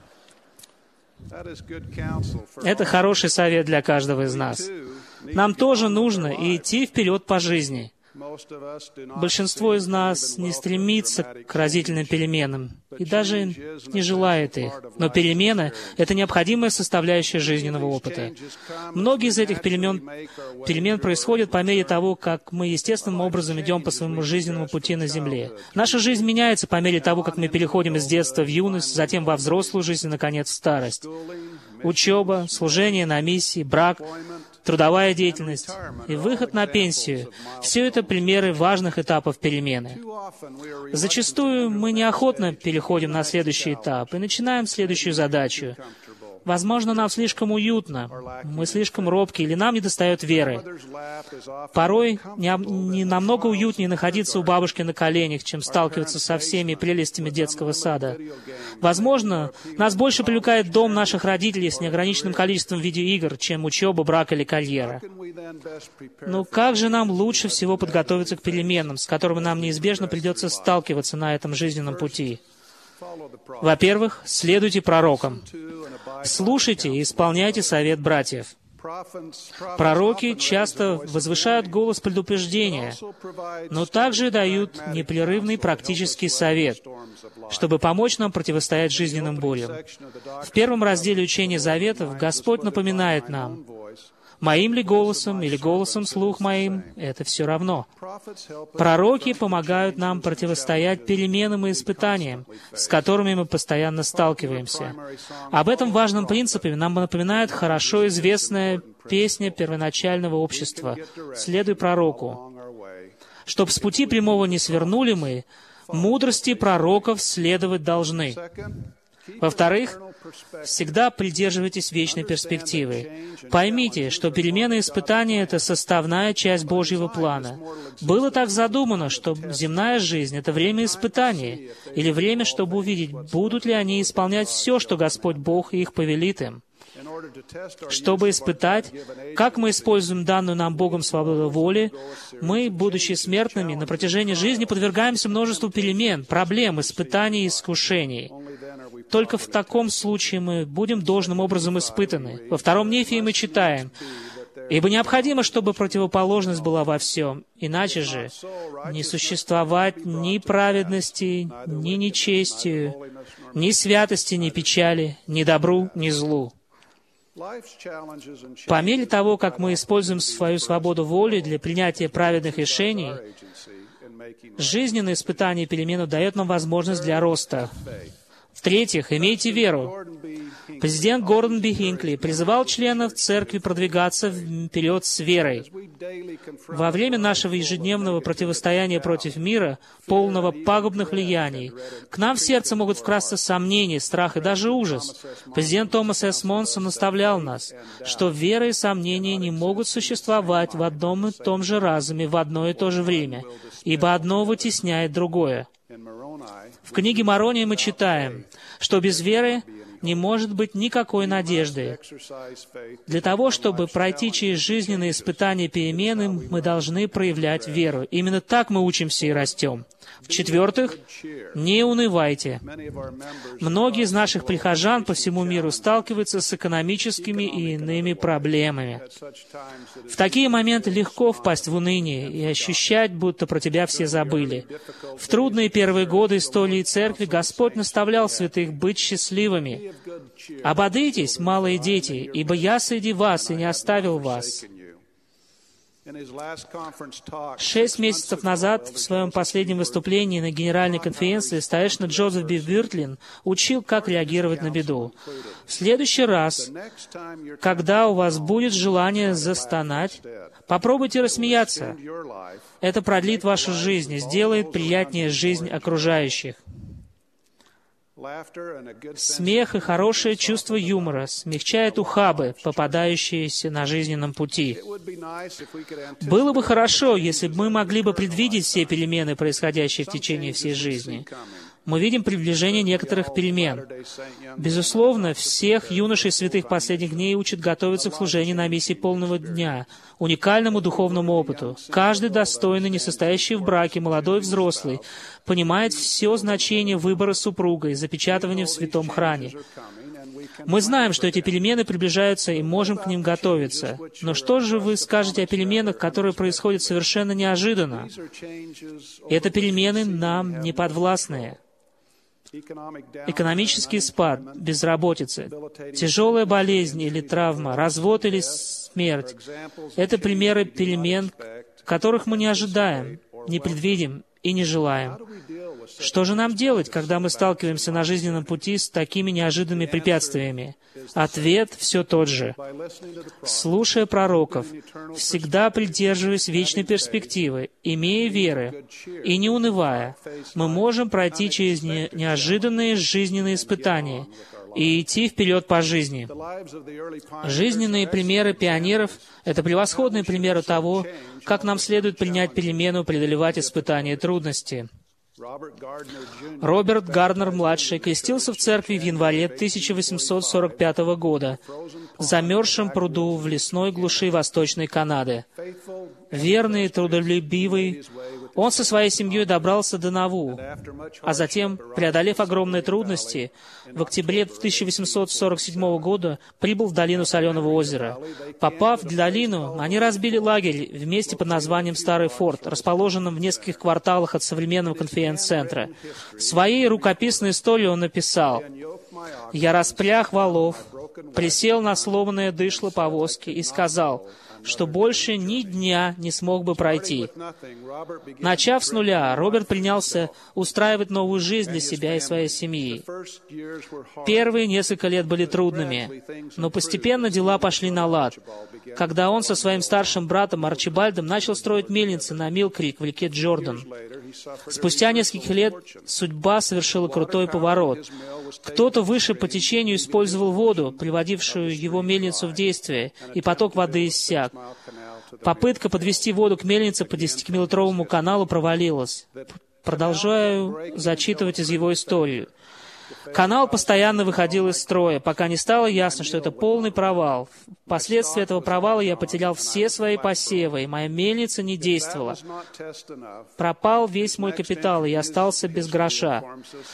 Это хороший совет для каждого из нас. Нам тоже нужно идти вперед по жизни. Большинство из нас не стремится к разительным переменам и даже не желает их. Но перемены — это необходимая составляющая жизненного опыта. Многие из этих перемен происходят по мере того, как мы естественным образом идем по своему жизненному пути на земле. Наша жизнь меняется по мере того, как мы переходим из детства в юность, затем во взрослую жизнь и, наконец, в старость. Учеба, служение на миссии, брак, трудовая деятельность и выход на пенсию — все это примеры важных этапов перемены. Зачастую мы неохотно переходим на следующий этап и начинаем следующую задачу. Возможно, нам слишком уютно, мы слишком робки, или нам недостает веры. Порой не намного уютнее находиться у бабушки на коленях, чем сталкиваться со всеми прелестями детского сада. Возможно, нас больше привлекает дом наших родителей с неограниченным количеством видеоигр, чем учеба, брак или карьера. Но как же нам лучше всего подготовиться к переменам, с которыми нам неизбежно придется сталкиваться на этом жизненном пути? Во-первых, следуйте пророкам. Слушайте и исполняйте совет братьев. Пророки часто возвышают голос предупреждения, но также дают непрерывный практический совет, чтобы помочь нам противостоять жизненным бурям. В первом разделе учения заветов Господь напоминает нам: «Моим ли голосом или голосом слух моим — это все равно». Пророки помогают нам противостоять переменам и испытаниям, с которыми мы постоянно сталкиваемся. Об этом важном принципе нам напоминает хорошо известная песня первоначального общества «Следуй пророку». «Чтоб с пути прямого не свернули мы, мудрости пророков следовать должны». Во-вторых, всегда придерживайтесь вечной перспективы. Поймите, что перемены и испытания — это составная часть Божьего плана. Было так задумано, что земная жизнь — это время испытаний, или время, чтобы увидеть, будут ли они исполнять все, что Господь Бог их повелит им. Чтобы испытать, как мы используем данную нам Богом свободу воли, мы, будучи смертными, на протяжении жизни подвергаемся множеству перемен, проблем, испытаний и искушений. Только в таком случае мы будем должным образом испытаны. Во 2 Нефии мы читаем: «Ибо необходимо, чтобы противоположность была во всем, иначе же не существовать ни праведности, ни нечестию, ни святости, ни печали, ни добру, ни злу». По мере того, как мы используем свою свободу воли для принятия праведных решений, Жизненное испытание и перемену дает нам возможность для роста. В-третьих, имейте веру. Президент Гордон Би Хинкли призывал членов церкви продвигаться вперед с верой. Во время нашего ежедневного противостояния против мира, полного пагубных влияний, к нам в сердце могут вкрасться сомнения, страх и даже ужас. Президент Томас С. Монсон наставлял нас, что вера и сомнения не могут существовать в одном и том же разуме в одно и то же время, ибо одно вытесняет другое. В книге Морония мы читаем, что без веры не может быть никакой надежды. Для того, чтобы пройти через жизненные испытания и перемены, мы должны проявлять веру. Именно так мы учимся и растем. В-четвертых, не унывайте. Многие из наших прихожан по всему миру сталкиваются с экономическими и иными проблемами. В такие моменты легко впасть в уныние и ощущать, будто про тебя все забыли. В трудные первые годы истории Церкви Господь наставлял святых быть счастливыми. «Ободритесь, малые дети, ибо я среди вас и не оставил вас». 6 месяцев назад в своем последнем выступлении на Генеральной конференции старейшина Джозеф Би Бюртлин учил, как реагировать на беду. В следующий раз, когда у вас будет желание застонать, попробуйте рассмеяться. Это продлит вашу жизнь и сделает приятнее жизнь окружающих. Смех и хорошее чувство юмора смягчает ухабы, попадающиеся на жизненном пути. Было бы хорошо, если бы мы могли бы предвидеть все перемены, происходящие в течение всей жизни. Мы видим приближение некоторых перемен. Безусловно, всех юношей святых последних дней учат готовиться к служению на миссии полного дня, уникальному духовному опыту. Каждый достойный, не состоящий в браке, молодой взрослый, понимает все значение выбора супруга и запечатывания в святом храме. Мы знаем, что эти перемены приближаются и можем к ним готовиться. Но что же вы скажете о переменах, которые происходят совершенно неожиданно? Это перемены нам не подвластные. Экономический спад, безработица, тяжелая болезнь или травма, развод или смерть — это примеры перемен, которых мы не ожидаем, не предвидим и не желаем. Что же нам делать, когда мы сталкиваемся на жизненном пути с такими неожиданными препятствиями? Ответ все тот же. Слушая пророков, всегда придерживаясь вечной перспективы, имея веры и не унывая, мы можем пройти через неожиданные жизненные испытания и идти вперед по жизни. Жизненные примеры пионеров — это превосходные примеры того, как нам следует принять перемену, преодолевать испытания и трудности. Роберт Гарднер-младший крестился в церкви в январе 1845 года в замерзшем пруду в лесной глуши Восточной Канады. Верный, трудолюбивый, он со своей семьей добрался до Наву, а затем, преодолев огромные трудности, в октябре 1847 года прибыл в долину Соленого озера. Попав в долину, они разбили лагерь в месте под названием Старый Форт, расположенном в нескольких кварталах от современного конференц-центра. В своей рукописной истории он написал: «Я распряг валов, присел на сломанное дышло повозки и сказал, что больше ни дня не смог бы пройти». Начав с нуля, Роберт принялся устраивать новую жизнь для себя и своей семьи. Первые несколько лет были трудными, но постепенно дела пошли на лад, когда он со своим старшим братом Арчибальдом начал строить мельницы на Милл-Крик в реке Джордан. Спустя несколько лет судьба совершила крутой поворот. Кто-то выше по течению использовал воду, приводившую его мельницу в действие, и поток воды иссяк. Попытка подвести воду к мельнице по 10-километровому каналу провалилась. Продолжаю зачитывать из его истории. Канал постоянно выходил из строя, пока не стало ясно, что это полный провал. Впоследствии этого провала я потерял все свои посевы, и моя мельница не действовала. Пропал весь мой капитал, и я остался без гроша.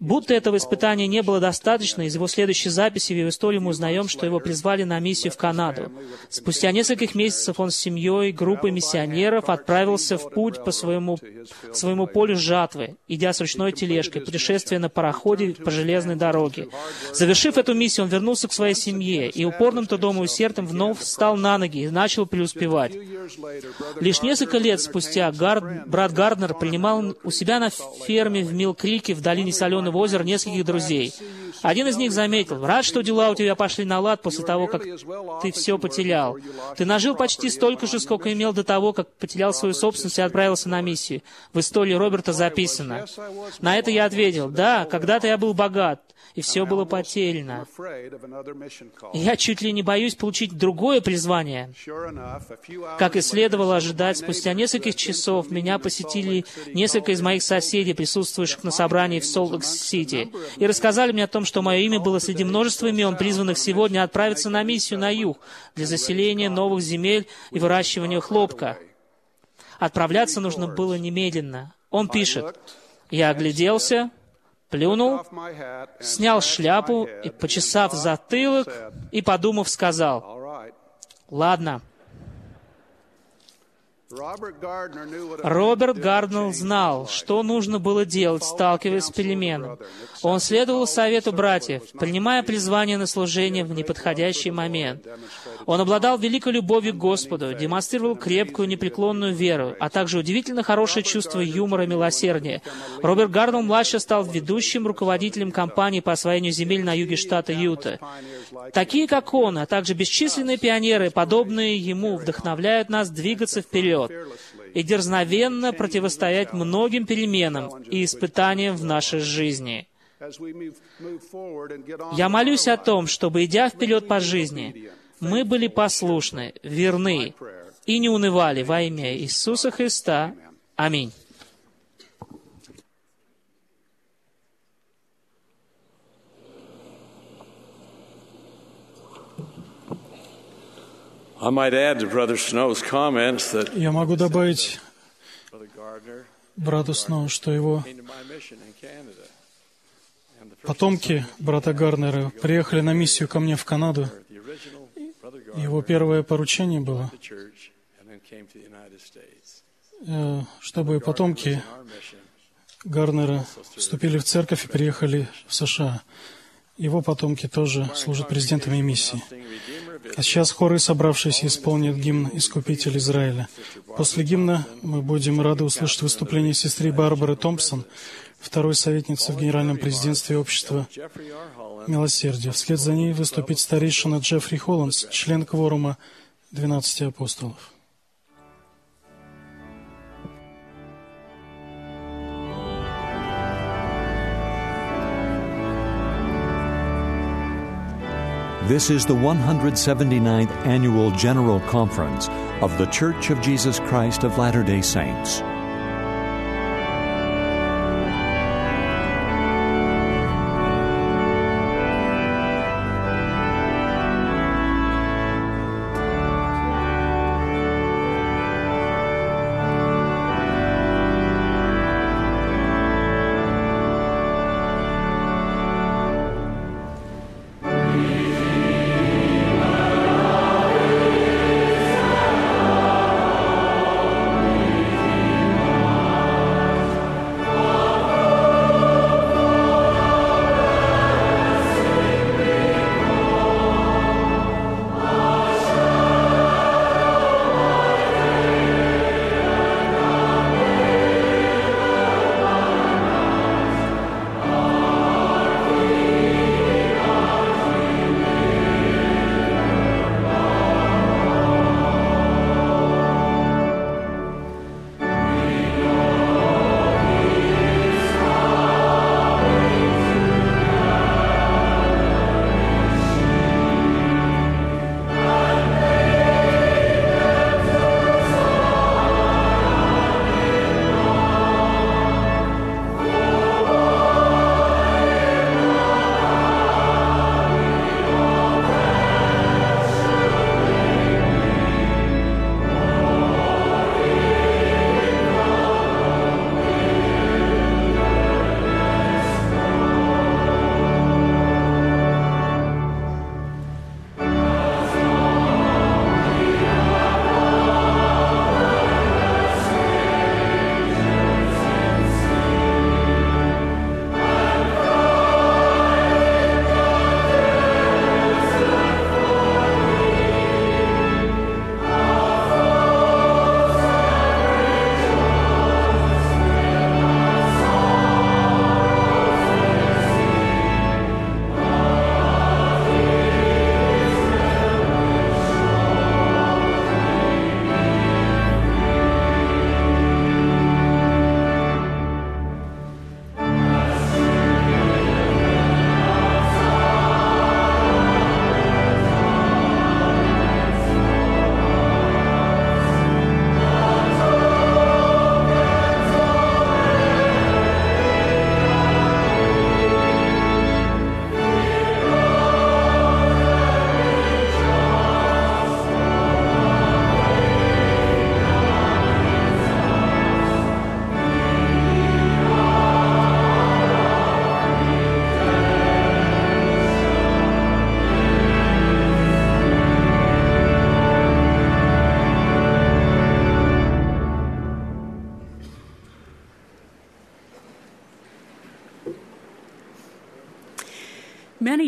Будто этого испытания не было достаточно, из его следующей записи в его истории мы узнаем, что его призвали на миссию в Канаду. Спустя нескольких месяцев он с семьей, группой миссионеров отправился в путь по своему полю жатвы, идя с ручной тележкой, путешествуя на пароходе по железной дороге. Завершив эту миссию, он вернулся к своей семье и упорным трудом и усердием вновь встал на ноги и начал преуспевать. Лишь несколько лет спустя брат Гарднер принимал у себя на ферме в Милл-Крике в долине Соленого озера нескольких друзей. Один из них заметил: «Рад, что дела у тебя пошли на лад после того, как ты все потерял. Ты нажил почти столько же, сколько имел до того, как потерял свою собственность и отправился на миссию. В истории Роберта записано». На это я ответил: «Да, когда-то я был богат, и все было потеряно. Я чуть ли не боюсь получить другое призвание». Как и следовало ожидать, спустя несколько часов меня посетили несколько из моих соседей, присутствующих на собрании в Солт-Лейк-Сити, и рассказали мне о том, что мое имя было среди множества имен, призванных сегодня отправиться на миссию на юг для заселения новых земель и выращивания хлопка. Отправляться нужно было немедленно. Он пишет: «Я огляделся, плюнул, снял шляпу и, почесав затылок и подумав, сказал: ладно». Роберт Гарднер знал, что нужно было делать, сталкиваясь с переменами. Он следовал совету братьев, принимая призвание на служение в неподходящий момент. Он обладал великой любовью к Господу, демонстрировал крепкую, непреклонную веру, а также удивительно хорошее чувство юмора и милосердия. Роберт Гарднер-младший стал ведущим руководителем кампании по освоению земель на юге штата Юта. Такие, как он, а также бесчисленные пионеры, подобные ему, вдохновляют нас двигаться вперед и дерзновенно противостоять многим переменам и испытаниям в нашей жизни. Я молюсь о том, чтобы, идя вперед по жизни, мы были послушны, верны и не унывали во имя Иисуса Христа. Аминь. Я могу добавить брату Сноу, что его потомки брата Гарднера приехали на миссию ко мне в Канаду. Его первое поручение было, чтобы потомки Гарднера вступили в церковь и приехали в США. Его потомки тоже служат президентами миссии. А сейчас хоры, собравшиеся, исполнят гимн «Искупитель Израиля». После гимна мы будем рады услышать выступление сестры Барбары Томпсон, второй советницы в Генеральном президентстве Общества Милосердия. Вслед за ней выступит старейшина Джеффри Холландс, член кворума 12 апостолов. This is the 179th Annual General Conference of The Church of Jesus Christ of Latter-day Saints.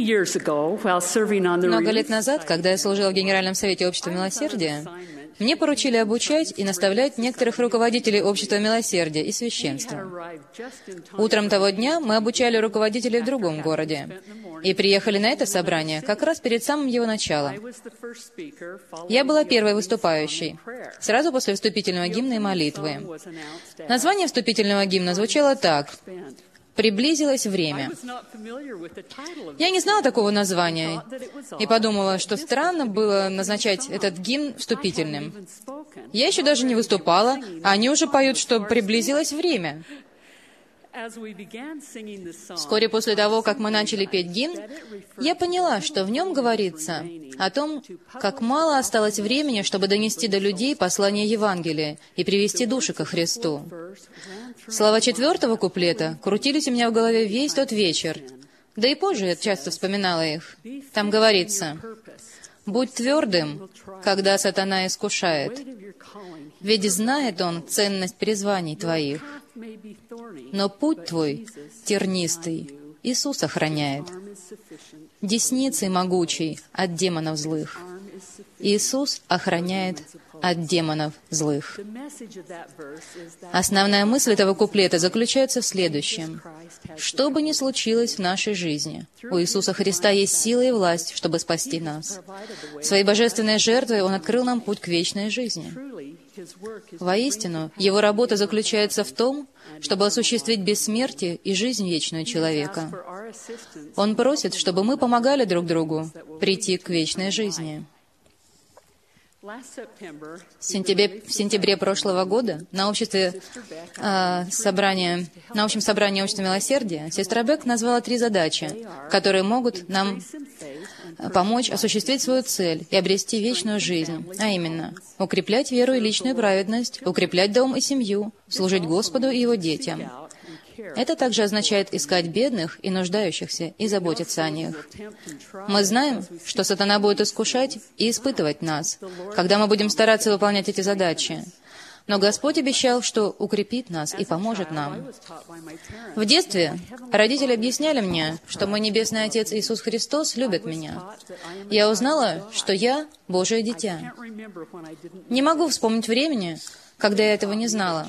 Много лет назад, когда я служила в Генеральном совете Общества Милосердия, мне поручили обучать и наставлять некоторых руководителей Общества Милосердия и священства. Утром того дня мы обучали руководителей в другом городе и приехали на это собрание как раз перед самым его началом. Я была первой выступающей, сразу после вступительного гимна и молитвы. Название вступительного гимна звучало так: «Приблизилось время». Я не знала такого названия и подумала, что странно было назначать этот гимн вступительным. Я еще даже не выступала, а они уже поют, что приблизилось время. Вскоре после того, как мы начали петь гимн, я поняла, что в нем говорится о том, как мало осталось времени, чтобы донести до людей послание Евангелия и привести души ко Христу. Слова 4-го куплета крутились у меня в голове весь тот вечер, да и позже я часто вспоминала их. Там говорится: «Будь твердым, когда сатана искушает, ведь знает он ценность призваний твоих. Но путь твой тернистый Иисус охраняет. Десницей могучей от демонов злых. Иисус охраняет от демонов злых». Основная мысль этого куплета заключается в следующем. Что бы ни случилось в нашей жизни, у Иисуса Христа есть сила и власть, чтобы спасти нас. Своей божественной жертвой Он открыл нам путь к вечной жизни. Воистину, Его работа заключается в том, чтобы осуществить бессмертие и жизнь вечную человека. Он просит, чтобы мы помогали друг другу прийти к вечной жизни. В сентябре прошлого года на общем собрании Общества Милосердия сестра Бек назвала 3 задачи, которые могут нам помочь осуществить свою цель и обрести вечную жизнь, а именно укреплять веру и личную праведность, укреплять дом и семью, служить Господу и Его детям. Это также означает искать бедных и нуждающихся и заботиться о них. Мы знаем, что сатана будет искушать и испытывать нас, когда мы будем стараться выполнять эти задачи. Но Господь обещал, что укрепит нас и поможет нам. В детстве родители объясняли мне, что мой Небесный Отец Иисус Христос любит меня. Я узнала, что я Божие дитя. Не могу вспомнить времени, когда я этого не знала.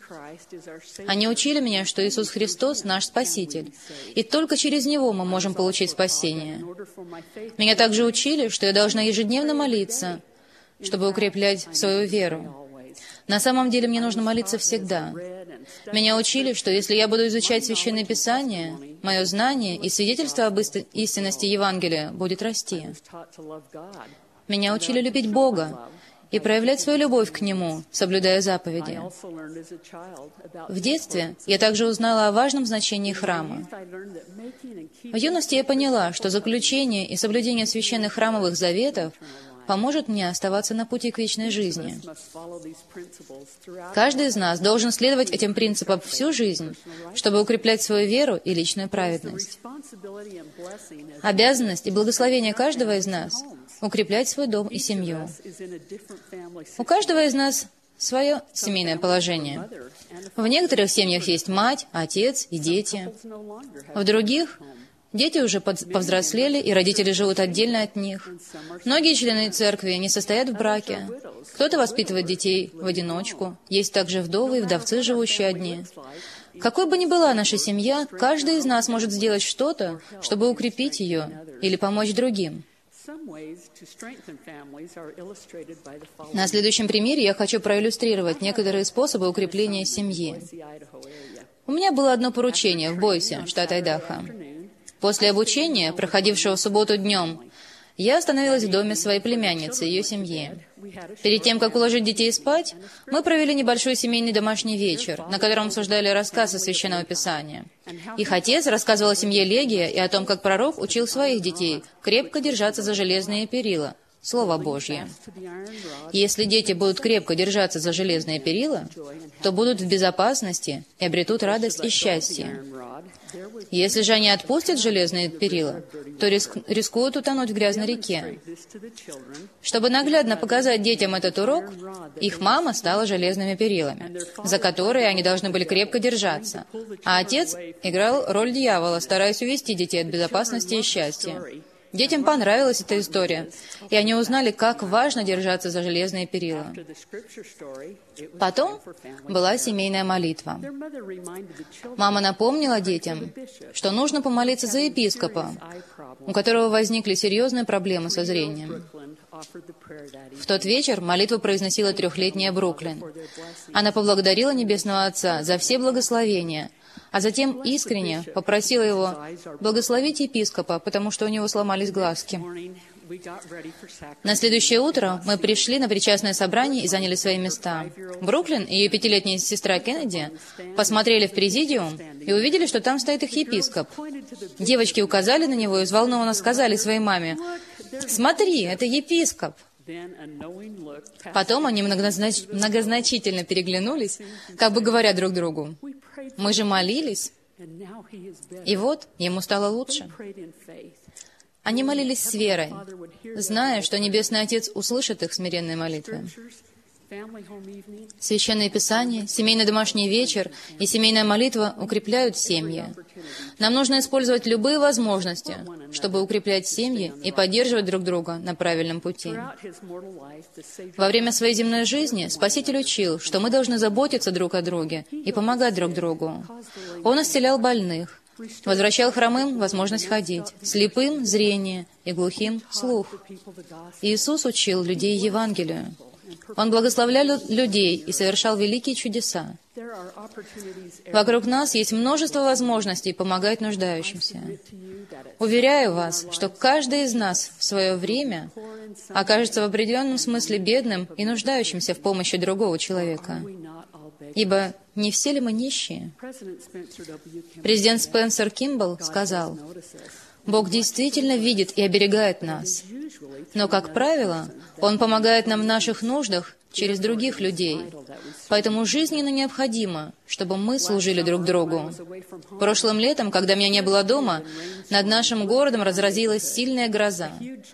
Они учили меня, что Иисус Христос — наш Спаситель, и только через Него мы можем получить спасение. Меня также учили, что я должна ежедневно молиться, чтобы укреплять свою веру. На самом деле мне нужно молиться всегда. Меня учили, что если я буду изучать Священное Писание, мое знание и свидетельство об истинности Евангелия будет расти. Меня учили любить Бога и проявлять свою любовь к Нему, соблюдая заповеди. В детстве я также узнала о важном значении храма. В юности я поняла, что заключение и соблюдение священных храмовых заветов поможет мне оставаться на пути к вечной жизни. Каждый из нас должен следовать этим принципам всю жизнь, чтобы укреплять свою веру и личную праведность. Обязанность и благословение каждого из нас — укреплять свой дом и семью. У каждого из нас свое семейное положение. В некоторых семьях есть мать, отец и дети. В других дети уже повзрослели, и родители живут отдельно от них. Многие члены церкви не состоят в браке. Кто-то воспитывает детей в одиночку. Есть также вдовы и вдовцы, живущие одни. Какой бы ни была наша семья, каждый из нас может сделать что-то, чтобы укрепить ее или помочь другим. На следующем примере я хочу проиллюстрировать некоторые способы укрепления семьи. У меня было одно поручение в Бойсе, штат Айдахо. После обучения, проходившего в субботу днем, я остановилась в доме своей племянницы и ее семьи. Перед тем, как уложить детей спать, мы провели небольшой семейный домашний вечер, на котором обсуждали рассказы Священного Писания. Их отец рассказывал о семье Легия и о том, как пророк учил своих детей крепко держаться за железные перила, Слово Божье. Если дети будут крепко держаться за железные перила, то будут в безопасности и обретут радость и счастье. Если же они отпустят железные перила, то рискуют утонуть в грязной реке. Чтобы наглядно показать детям этот урок, их мама стала железными перилами, за которые они должны были крепко держаться, а отец играл роль дьявола, стараясь увести детей от безопасности и счастья. Детям понравилась эта история, и они узнали, как важно держаться за железные перила. Потом была семейная молитва. Мама напомнила детям, что нужно помолиться за епископа, у которого возникли серьезные проблемы со зрением. В тот вечер молитву произносила 3-летняя Бруклин. Она поблагодарила Небесного Отца за все благословения, а затем искренне попросила его благословить епископа, потому что у него сломались глазки. На следующее утро мы пришли на причастное собрание и заняли свои места. Бруклин и ее 5-летняя сестра Кеннеди посмотрели в президиум и увидели, что там стоит их епископ. Девочки указали на него и взволнованно сказали своей маме: «Смотри, это епископ!» Потом они многозначительно переглянулись, как бы говоря друг другу: «Мы же молились, и вот ему стало лучше». Они молились с верой, зная, что Небесный Отец услышит их смиренные молитвы. Священное Писание, семейный домашний вечер и семейная молитва укрепляют семьи. Нам нужно использовать любые возможности, чтобы укреплять семьи и поддерживать друг друга на правильном пути. Во время своей земной жизни Спаситель учил, что мы должны заботиться друг о друге и помогать друг другу. Он исцелял больных, возвращал хромым возможность ходить, слепым — зрение и глухим — слух. Иисус учил людей Евангелию. Он благословлял людей и совершал великие чудеса. Вокруг нас есть множество возможностей помогать нуждающимся. Уверяю вас, что каждый из нас в свое время окажется в определенном смысле бедным и нуждающимся в помощи другого человека. Ибо не все ли мы нищие? Президент Спенсер Кимбл сказал: «Бог действительно видит и оберегает нас, но, как правило, Он помогает нам в наших нуждах через других людей. Поэтому жизненно необходимо, чтобы мы служили друг другу». Прошлым летом, когда меня не было дома, над нашим городом разразилась сильная гроза.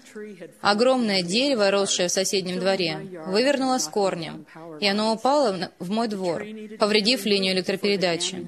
Огромное дерево, росшее в соседнем дворе, вывернуло с корнем, и оно упало в мой двор, повредив линию электропередачи.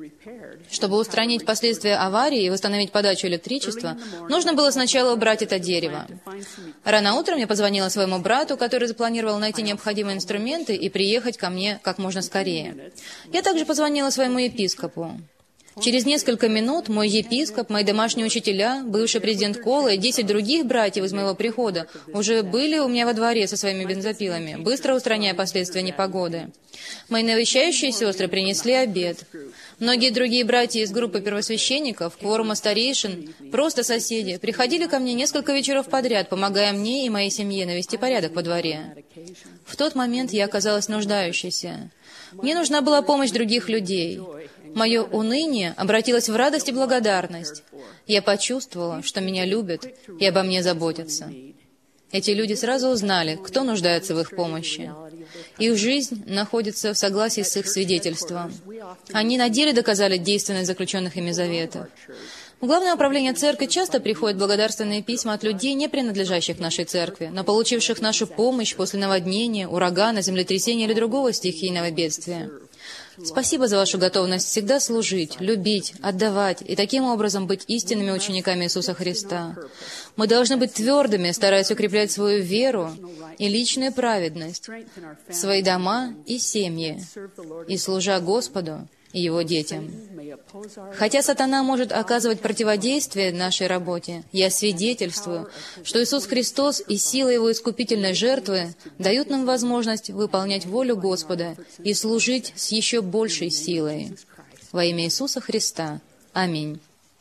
Чтобы устранить последствия аварии и восстановить подачу электричества, нужно было сначала убрать это дерево. Рано утром я позвонила своему брату, который запланировал найти необходимые инструменты и приехать ко мне как можно скорее. Я также позвонила своему епископу. Через несколько минут мой епископ, мои домашние учителя, бывший президент Кола и 10 других братьев из моего прихода уже были у меня во дворе со своими бензопилами, быстро устраняя последствия непогоды. Мои навещающие сестры принесли обед. Многие другие братья из группы первосвященников, кворума старейшин, просто соседи, приходили ко мне несколько вечеров подряд, помогая мне и моей семье навести порядок во дворе. В тот момент я оказалась нуждающейся. Мне нужна была помощь других людей. Мое уныние обратилось в радость и благодарность. Я почувствовала, что меня любят и обо мне заботятся. Эти люди сразу узнали, кто нуждается в их помощи. Их жизнь находится в согласии с их свидетельством. Они на деле доказали действенность заключенных ими заветов. В Главное управление церкви часто приходят благодарственные письма от людей, не принадлежащих нашей церкви, но получивших нашу помощь после наводнения, урагана, землетрясения или другого стихийного бедствия. Спасибо за вашу готовность всегда служить, любить, отдавать и таким образом быть истинными учениками Иисуса Христа. Мы должны быть твердыми, стараясь укреплять свою веру и личную праведность, свои дома и семьи, и служа Господу и Его детям. Хотя сатана может оказывать противодействие нашей работе, я свидетельствую, что Иисус Христос и сила Его искупительной жертвы дают нам возможность выполнять волю Господа и служить с еще большей силой. Во имя Иисуса Христа. Аминь.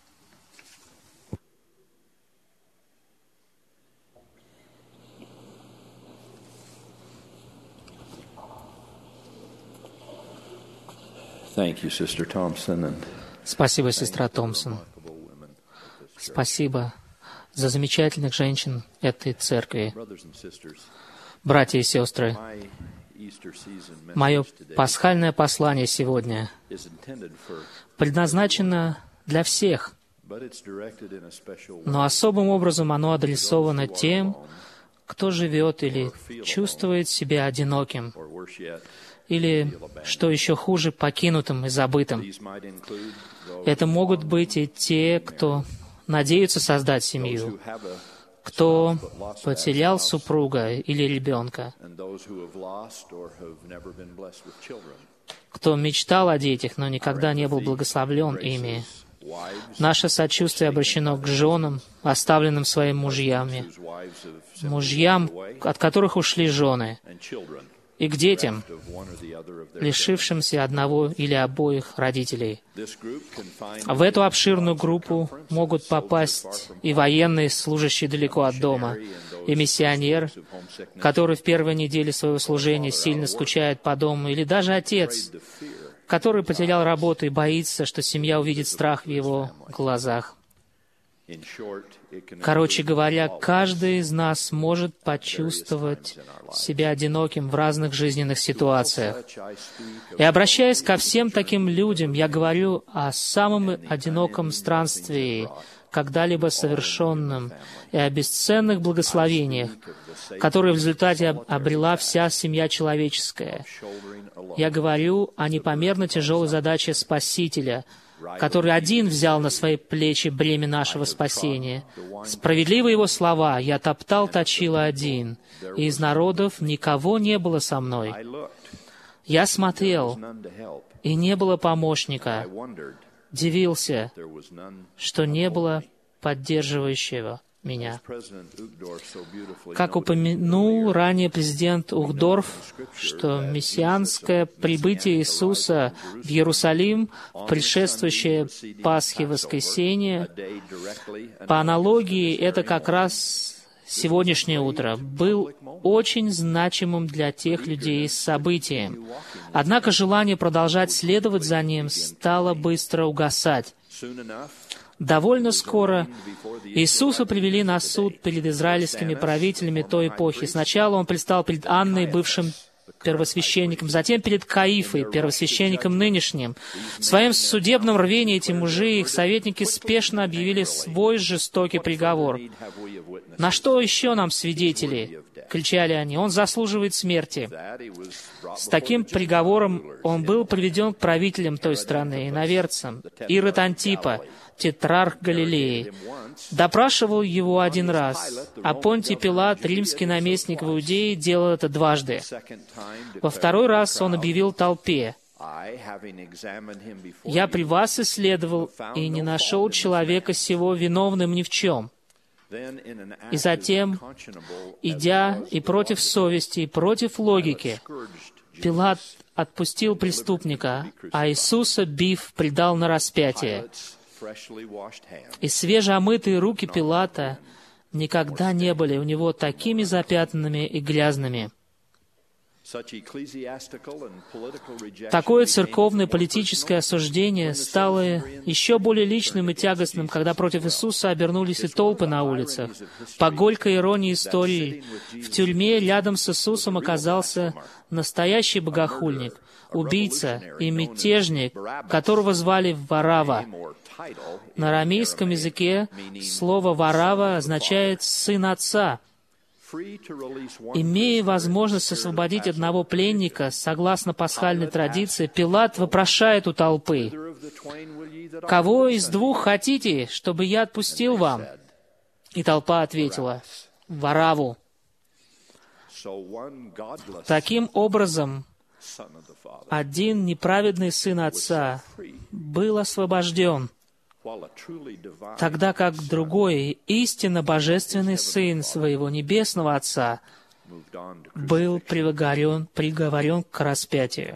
Спасибо, сестра Томпсон. Спасибо за замечательных женщин этой церкви. Братья и сестры, мое пасхальное послание сегодня предназначено для всех. Но особым образом оно адресовано тем, кто живет или чувствует себя одиноким, или, что еще хуже, покинутым и забытым. Это могут быть и те, кто надеются создать семью, кто потерял супруга или ребенка, кто мечтал о детях, но никогда не был благословлен ими. Наше сочувствие обращено к женам, оставленным своими мужьями, мужьям, от которых ушли жены, и к детям, лишившимся одного или обоих родителей. В эту обширную группу могут попасть и военные, служащие далеко от дома, и миссионер, который в первой неделе своего служения сильно скучает по дому, или даже отец, который потерял работу и боится, что семья увидит страх в его глазах. Короче говоря, каждый из нас может почувствовать себя одиноким в разных жизненных ситуациях. И обращаясь ко всем таким людям, я говорю о самом одиноком странствии, когда-либо совершенном, и о бесценных благословениях, которые в результате обрела вся семья человеческая. Я говорю о непомерно тяжелой задаче Спасителя, который один взял на свои плечи бремя нашего спасения. Справедливы его слова: «Я топтал, точил один, и из народов никого не было со мной. Я смотрел, и не было помощника, дивился, что не было поддерживающего меня». Как упомянул ранее президент Ухдорф, что мессианское прибытие Иисуса в Иерусалим в предшествующее Пасхе воскресенье, по аналогии, это как раз сегодняшнее утро, был очень значимым для тех людей событием. Однако желание продолжать следовать за ним стало быстро угасать. Довольно скоро Иисуса привели на суд перед израильскими правителями той эпохи. Сначала он предстал перед Анной, бывшим первосвященником, затем перед Каифой, первосвященником нынешним. В своем судебном рвении эти мужи и их советники спешно объявили свой жестокий приговор. «На что еще нам свидетели?» — кричали они. «Он заслуживает смерти». С таким приговором он был приведен к правителям той страны, иноверцам. Ирод Антипа, тетрарх Галилеи, допрашивал его один раз, а Понтий Пилат, римский наместник в Иудее, делал это дважды. Во второй раз он объявил толпе: «Я при вас исследовал и не нашел человека сего виновным ни в чем». И затем, идя и против совести, и против логики, Пилат отпустил преступника, а Иисуса, бив, предал на распятие. И свежеомытые руки Пилата никогда не были у него такими запятнанными и грязными. Такое церковное политическое осуждение стало еще более личным и тягостным, когда против Иисуса обернулись и толпы на улицах. По горькой иронии истории, в тюрьме рядом с Иисусом оказался настоящий богохульник, убийца и мятежник, которого звали Варава. На арамейском языке слово «Варава» означает «сын отца». Имея возможность освободить одного пленника, согласно пасхальной традиции, Пилат вопрошает у толпы: «Кого из двух хотите, чтобы я отпустил вам?» И толпа ответила: «Вараву». Таким образом, один неправедный сын отца был освобожден, тогда как другой, истинно божественный сын своего небесного Отца, был приговорен к распятию.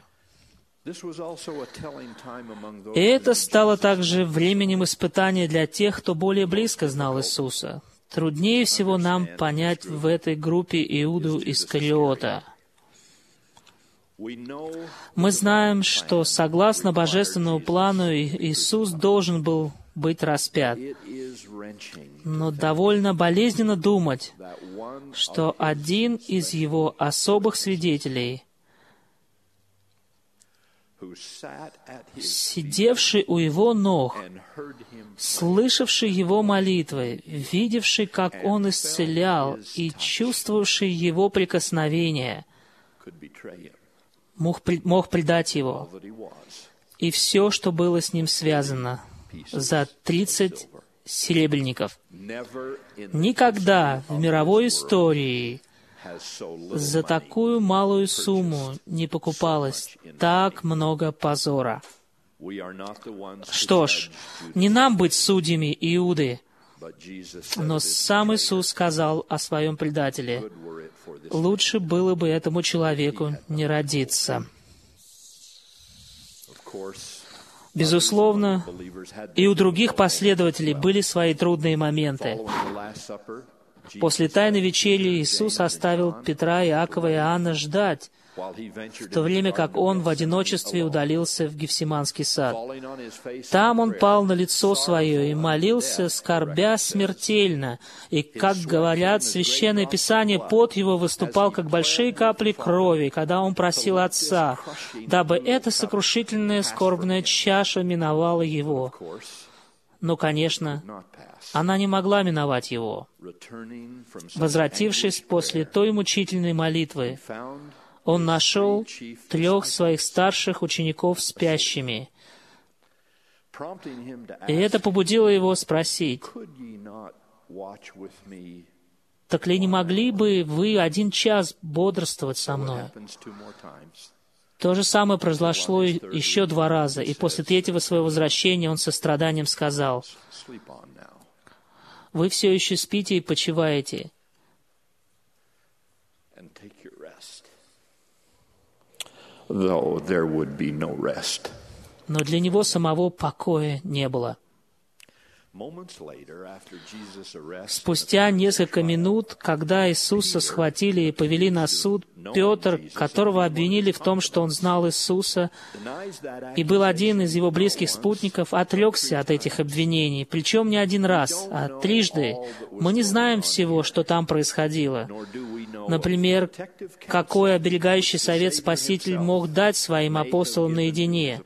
И это стало также временем испытания для тех, кто более близко знал Иисуса. Труднее всего нам понять в этой группе Иуду Искариота. Мы знаем, что согласно божественному плану Иисус должен был быть распят. Но довольно болезненно думать, что один из его особых свидетелей сидевший у его ног, слышавший его молитвы, видевший, как он исцелял, и чувствовавший его прикосновение, мог предать его, и все, что было с ним связано, за 30 серебряников. Никогда в мировой истории за такую малую сумму не покупалось так много позора. Что ж, не нам быть судьями Иуды, но сам Иисус сказал о своем предателе: «Лучше было бы этому человеку не родиться». Безусловно, и у других последователей были свои трудные моменты. После Тайной вечери Иисус оставил Петра, Иакова и Иоанна ждать, в то время как Он в одиночестве удалился в Гефсиманский сад. Там Он пал на лицо Свое и молился, скорбя смертельно, и, как говорят Священное Писание, пот Его выступал, как большие капли крови, когда Он просил Отца, дабы эта сокрушительная скорбная чаша миновала Его. Но, конечно, она не могла миновать Его. Возвратившись после той мучительной молитвы, Он нашел 3 своих старших учеников спящими. И это побудило его спросить: «Так ли не могли бы вы 1 час бодрствовать со мной?» То же самое произошло еще 2 раза, и после 3-го своего возвращения он со страданием сказал: «Вы все еще спите и почиваете». Though there would be no rest. Но для него самого покоя не было. Спустя несколько минут, когда Иисуса схватили и повели на суд, Петр, которого обвинили в том, что он знал Иисуса, и был один из его близких спутников, отрекся от этих обвинений, причем не 1 раз, а 3. Мы не знаем всего, что там происходило. Например, какой оберегающий совет Спаситель мог дать своим апостолам наедине.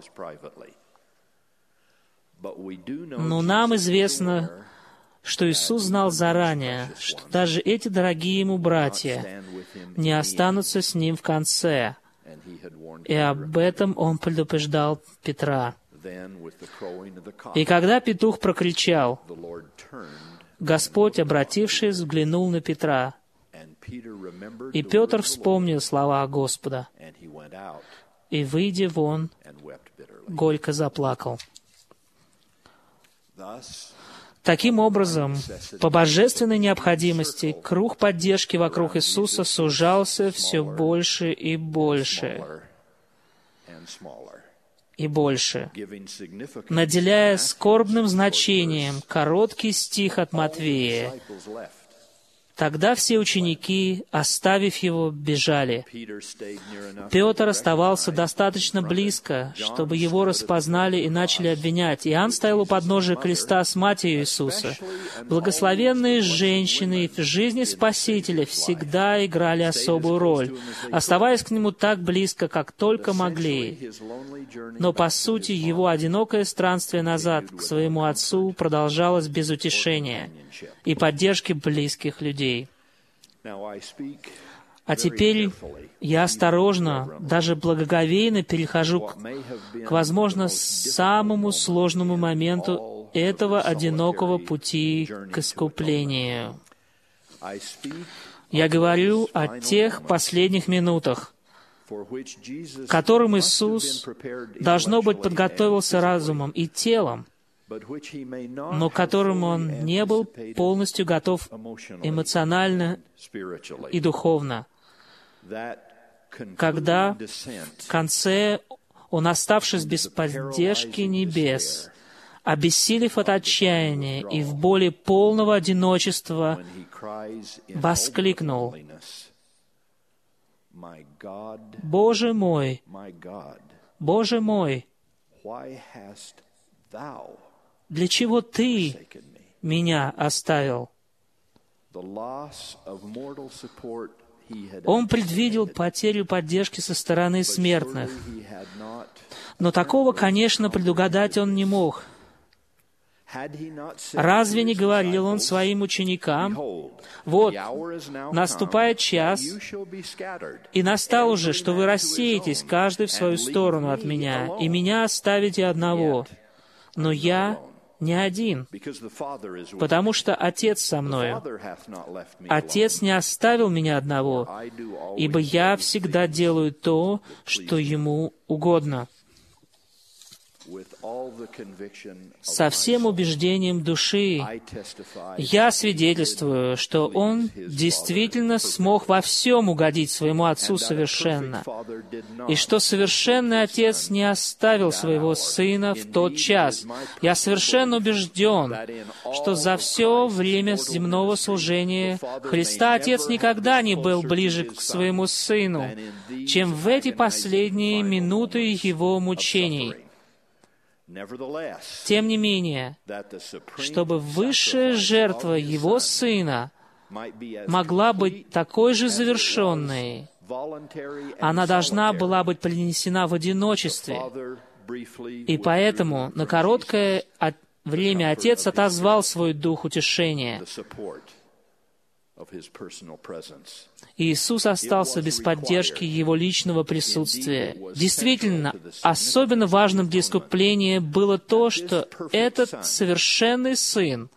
Но нам известно, что Иисус знал заранее, что даже эти дорогие Ему братья не останутся с Ним в конце. И об этом Он предупреждал Петра. И когда петух прокричал, Господь, обратившись, взглянул на Петра, и Петр вспомнил слова Господа, и, выйдя вон, горько заплакал. Таким образом, по божественной необходимости, круг поддержки вокруг Иисуса сужался все больше и больше, и больше, наделяя скорбным значением короткий стих от Матфея. Тогда все ученики, оставив его, бежали. Петр оставался достаточно близко, чтобы его распознали и начали обвинять. Иоанн стоял у подножия креста с матерью Иисуса. Благословенные женщины в жизни Спасителя всегда играли особую роль, оставаясь к Нему так близко, как только могли. Но, по сути, его одинокое странствие назад к своему Отцу продолжалось без утешения и поддержки близких людей. А теперь я осторожно, даже благоговейно перехожу к, возможно, самому сложному моменту этого одинокого пути к искуплению. Я говорю о тех последних минутах, к которым Иисус, должно быть, подготовился разумом и телом, но к которым Он не был полностью готов эмоционально и духовно. Когда в конце Он, оставшись без поддержки небес, обессилев от отчаяния и в боли полного одиночества, воскликнул: «Боже мой, Боже мой, для чего Ты меня оставил?» Он предвидел потерю поддержки со стороны смертных. Но такого, конечно, предугадать он не мог. Разве не говорил он своим ученикам: «Вот, наступает час, и настал уже, что вы рассеетесь, каждый в свою сторону от Меня, и Меня оставите одного. Но Я не один, потому что Отец со мною. Отец не оставил Меня одного, ибо Я всегда делаю то, что Ему угодно». Со всем убеждением души я свидетельствую, что он действительно смог во всем угодить своему Отцу совершенно, и что Совершенный Отец не оставил своего Сына в тот час. Я совершенно убежден, что за все время земного служения Христа Отец никогда не был ближе к своему Сыну, чем в эти последние минуты Его мучений. Тем не менее, чтобы высшая жертва Его Сына могла быть такой же завершенной, она должна была быть принесена в одиночестве. И поэтому на короткое время Отец отозвал свой дух утешения. Иисус остался без поддержки Его личного присутствия. Действительно, особенно важным для искупления было то, что этот совершенный Сын,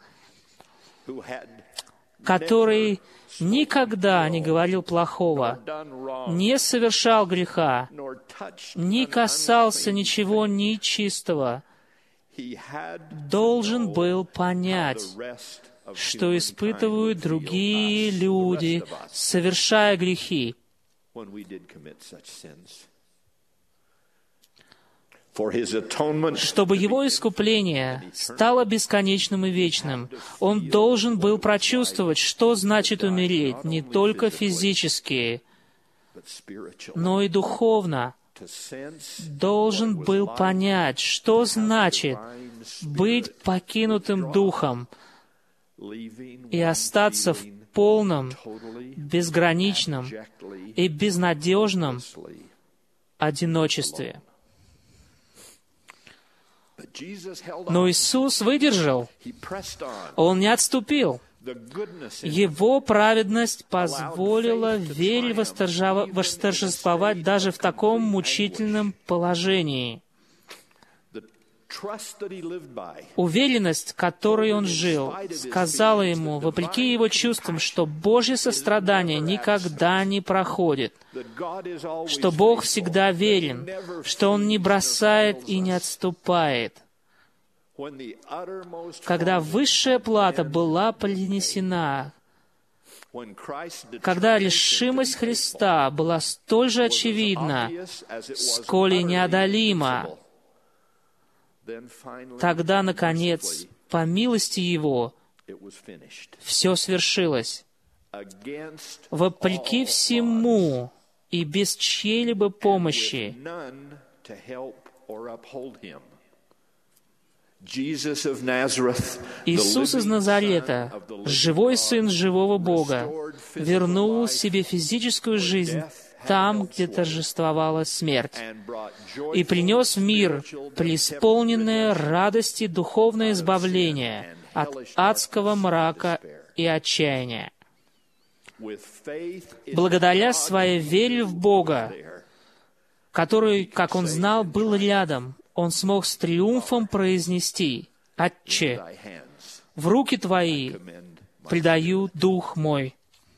который никогда не говорил плохого, не совершал греха, не касался ничего нечистого, должен был понять, что испытывают другие люди, совершая грехи. Чтобы Его искупление стало бесконечным и вечным, Он должен был прочувствовать, что значит умереть не только физически, но и духовно. Должен был понять, что значит быть покинутым Духом и остаться в полном, безграничном и безнадежном одиночестве. Но Иисус выдержал. Он не отступил. Его праведность позволила вере восторжествовать даже в таком мучительном положении. Уверенность, которой он жил, сказала ему, вопреки его чувствам, что Божье сострадание никогда не проходит, что Бог всегда верен, что Он не бросает и не отступает. Когда высшая плата была принесена, когда решимость Христа была столь же очевидна, сколь и неодолима, тогда, наконец, по милости Его, все свершилось. Вопреки всему и без чьей-либо помощи, Иисус из Назарета, живой Сын живого Бога, вернул себе физическую жизнь там, где торжествовала смерть, и принес в мир преисполненное радости духовное избавление от адского мрака и отчаяния. Благодаря своей вере в Бога, который, как он знал, был рядом, он смог с триумфом произнести: «Отче, в руки Твои предаю дух мой».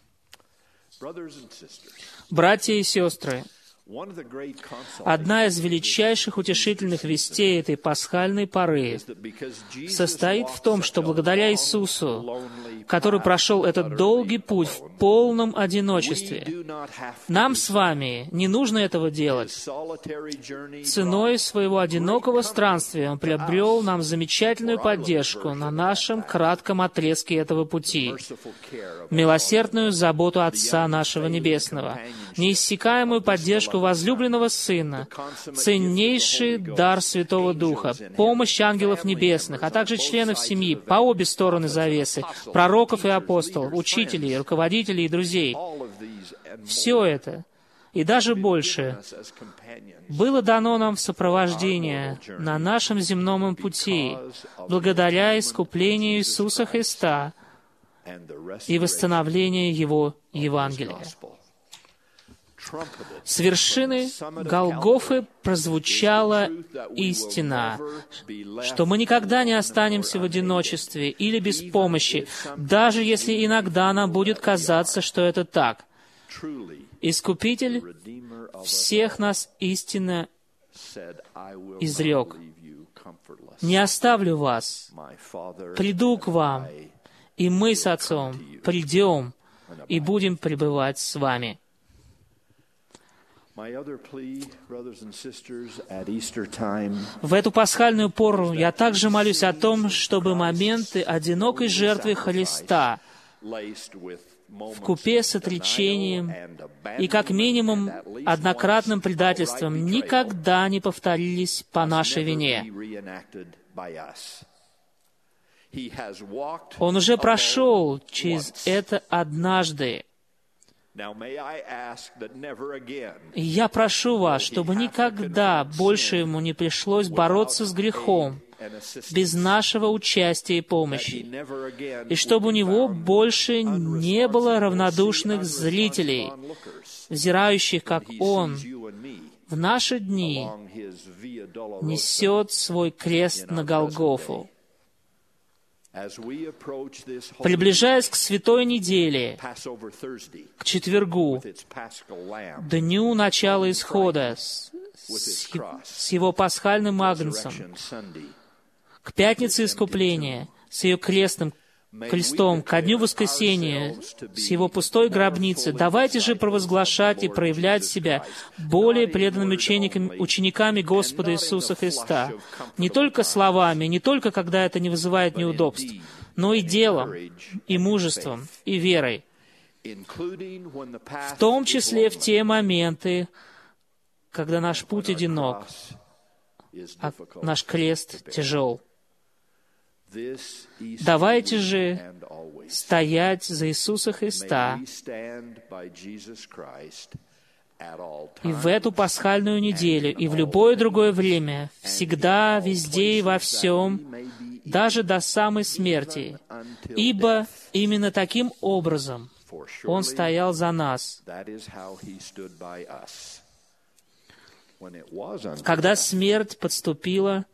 Братья и сестры, одна из величайших утешительных вестей этой пасхальной поры состоит в том, что благодаря Иисусу, который прошел этот долгий путь в полном одиночестве, нам с вами не нужно этого делать. Ценой своего одинокого странствия Он приобрел нам замечательную поддержку на нашем кратком отрезке этого пути, милосердную заботу Отца нашего Небесного, неиссякаемую поддержку поддержку возлюбленного Сына, ценнейший дар Святого Духа, помощь ангелов небесных, а также членов семьи по обе стороны завесы, пророков и апостолов, учителей, руководителей и друзей. Все это, и даже больше, было дано нам в сопровождение на нашем земном пути, благодаря искуплению Иисуса Христа и восстановлению Его Евангелия. С вершины Голгофы прозвучала истина, что мы никогда не останемся в одиночестве или без помощи, даже если иногда нам будет казаться, что это так. Искупитель всех нас истинно изрек: «Не оставлю вас, приду к вам, и мы с Отцом придем и будем пребывать с вами». В эту пасхальную пору я также молюсь о том, чтобы моменты одинокой жертвы Христа вкупе с отречением и как минимум однократным предательством никогда не повторились по нашей вине. Он уже прошел через это однажды. И я прошу вас, чтобы никогда больше ему не пришлось бороться с грехом без нашего участия и помощи, и чтобы у него больше не было равнодушных зрителей, взирающих, как он в наши дни несет свой крест на Голгофу. Приближаясь к Святой Неделе, к четвергу, дню начала Исхода, с его пасхальным агнцем, к Пятнице Искупления, с ее крестом, ко Дню Воскресения, с его пустой гробницей, давайте же провозглашать и проявлять себя более преданными учениками Господа Иисуса Христа, не только словами, не только когда это не вызывает неудобств, но и делом, и мужеством, и верой, в том числе в те моменты, когда наш путь одинок, а наш крест тяжел. Давайте же стоять за Иисуса Христа и в эту пасхальную неделю, и в любое другое время, всегда, везде и во всем, даже до самой смерти, ибо именно таким образом Он стоял за нас. Когда смерть подступила,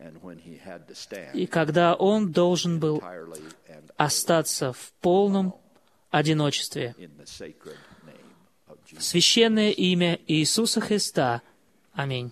и когда Он должен был остаться в полном одиночестве. В священное имя Иисуса Христа. Аминь.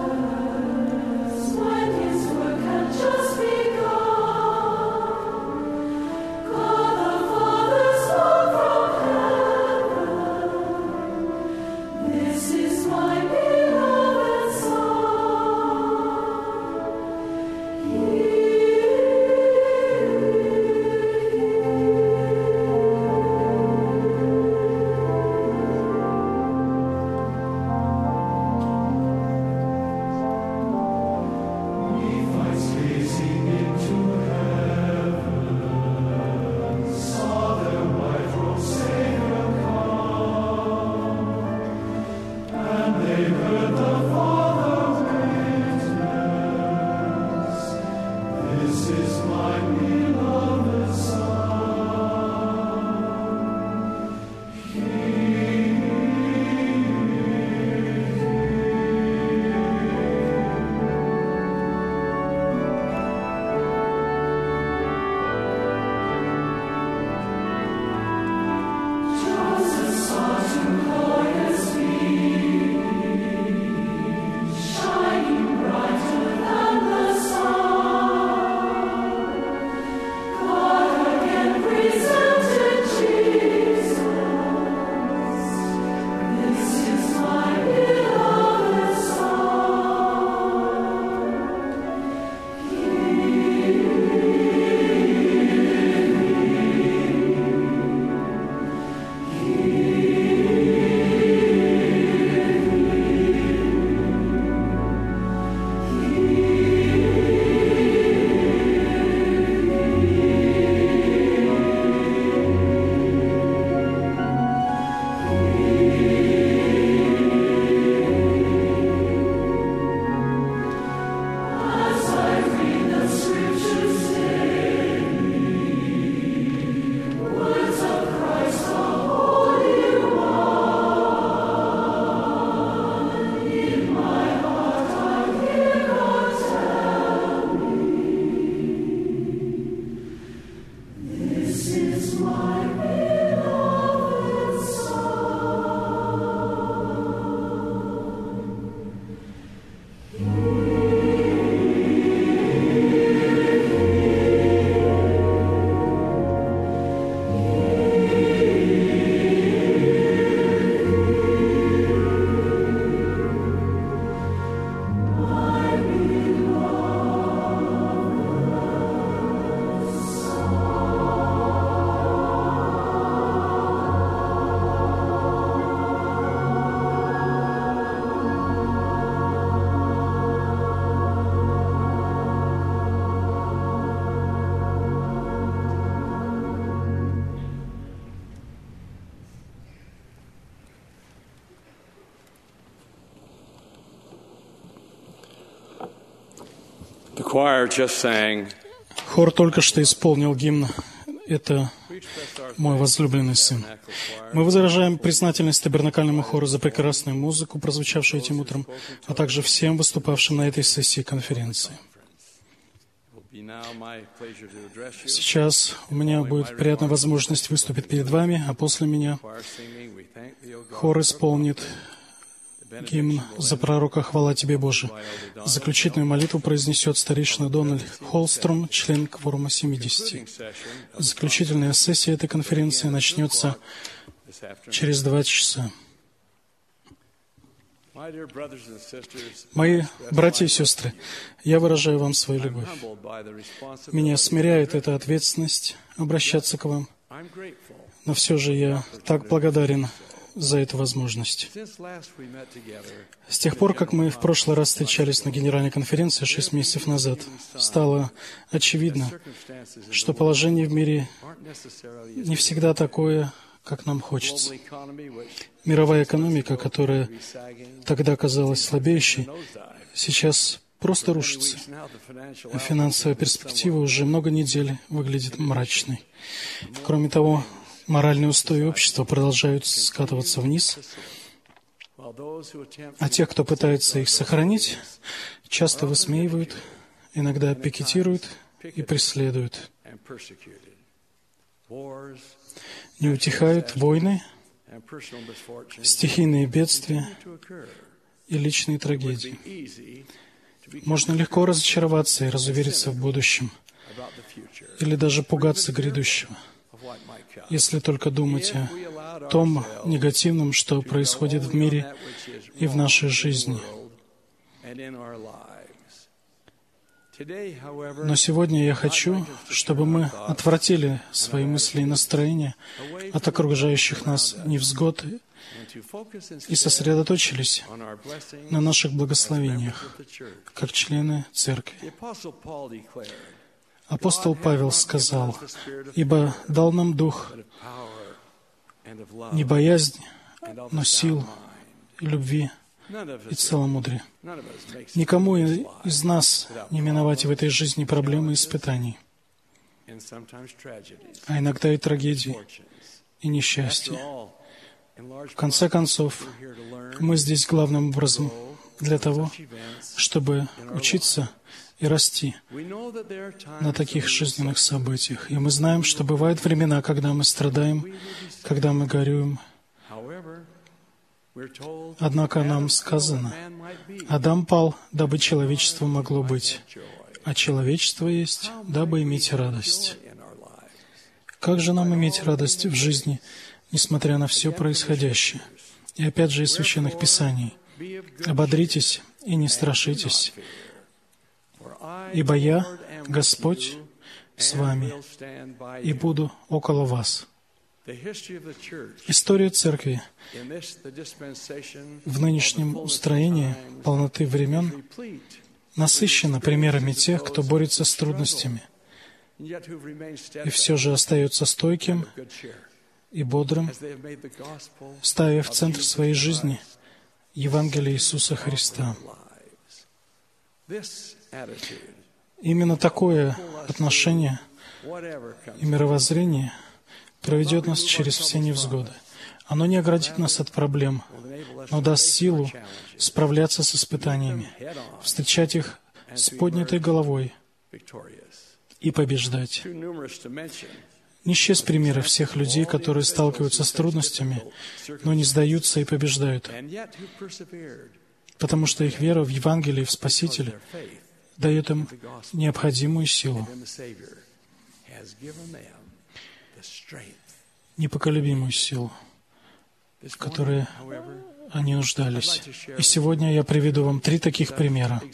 When his work had just begun, Хор только что исполнил гимн «Это мой возлюбленный сын». Мы выражаем признательность табернакальному хору за прекрасную музыку, прозвучавшую этим утром, а также всем выступавшим на этой сессии конференции. Сейчас у меня будет приятная возможность выступить перед вами, а после меня хор исполнит гимн «За пророка хвала Тебе, Боже». Заключительную молитву произнесет старейшина Дональд Холстром, член кворума 70. Заключительная сессия этой конференции начнется через 2 часа. Мои братья и сестры, я выражаю вам свою любовь. Меня смиряет эта ответственность обращаться к вам, но все же я так благодарен за эту возможность. С тех пор, как мы в прошлый раз встречались на Генеральной конференции 6 месяцев назад, стало очевидно, что положение в мире не всегда такое, как нам хочется. Мировая экономика, которая тогда казалась слабеющей, сейчас просто рушится. А финансовая перспектива уже много недель выглядит мрачной. Кроме того, моральные устои общества продолжают скатываться вниз, а тех, кто пытается их сохранить, часто высмеивают, иногда пикетируют и преследуют. Не утихают войны, стихийные бедствия и личные трагедии. Можно легко разочароваться и разувериться в будущем, или даже пугаться грядущего, если только думать о том негативном, что происходит в мире и в нашей жизни. Но сегодня я хочу, чтобы мы отвратили свои мысли и настроения от окружающих нас невзгод и сосредоточились на наших благословениях, как члены Церкви. Апостол Павел сказал: «Ибо дал нам Дух не боязни, но сил, и любви и целомудрия». Никому из нас не миновать в этой жизни проблемы и испытаний, а иногда и трагедий, и несчастья. В конце концов, мы здесь главным образом для того, чтобы учиться и расти на таких жизненных событиях. И мы знаем, что бывают времена, когда мы страдаем, когда мы горюем. Однако нам сказано: «Адам пал, дабы человечество могло быть, а человечество есть, дабы иметь радость». Как же нам иметь радость в жизни, несмотря на все происходящее? И опять же из Священных Писаний: «Ободритесь и не страшитесь, ибо я, Господь, с вами, и буду около вас». История Церкви в нынешнем устроении полноты времен насыщена примерами тех, кто борется с трудностями и все же остается стойким и бодрым, ставя в центр своей жизни Евангелие Иисуса Христа. Именно такое отношение и мировоззрение проведет нас через все невзгоды. Оно не оградит нас от проблем, но даст силу справляться с испытаниями, встречать их с поднятой головой и побеждать. Не счесть примеры всех людей, которые сталкиваются с трудностями, но не сдаются и побеждают, потому что их вера в Евангелие и в Спасителя дает им необходимую силу, непоколебимую силу, в которой они нуждались. И сегодня я приведу вам 3 таких примера.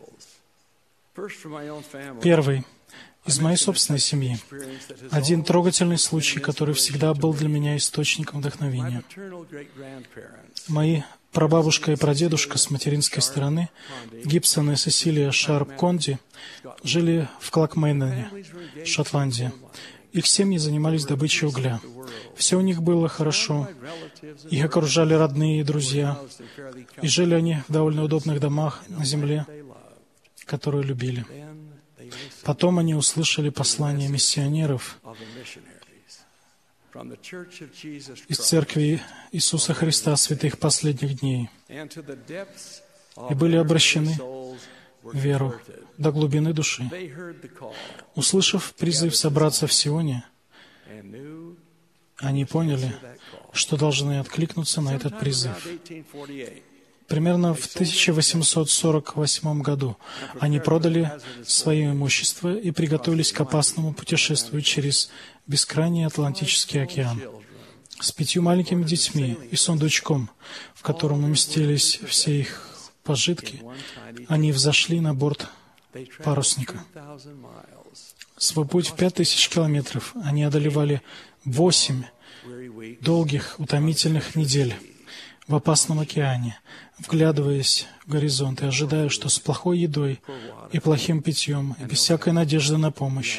Первый — из моей собственной семьи. Один трогательный случай, который всегда был для меня источником вдохновения. Мои прабабушка и прадедушка с материнской стороны, Гибсон и Сесилия Шарп-Конди, жили в Клакмейнене, Шотландия. Их семьи занимались добычей угля. Все у них было хорошо. Их окружали родные и друзья. И жили они в довольно удобных домах на земле, которую любили. Потом они услышали послание миссионеров из Церкви Иисуса Христа Святых Последних Дней и были обращены в веру до глубины души. Услышав призыв собраться в Сионе, они поняли, что должны откликнуться на этот призыв. Примерно в 1848 году они продали свое имущество и приготовились к опасному путешествию через бескрайний Атлантический океан. С 5 маленькими детьми и сундучком, в котором уместились все их пожитки, они взошли на борт парусника. Свой путь в 5000 километров они одолевали 8 долгих, утомительных недель в опасном океане, вглядываясь в горизонт и ожидая, что с плохой едой и плохим питьем, и без всякой надежды на помощь,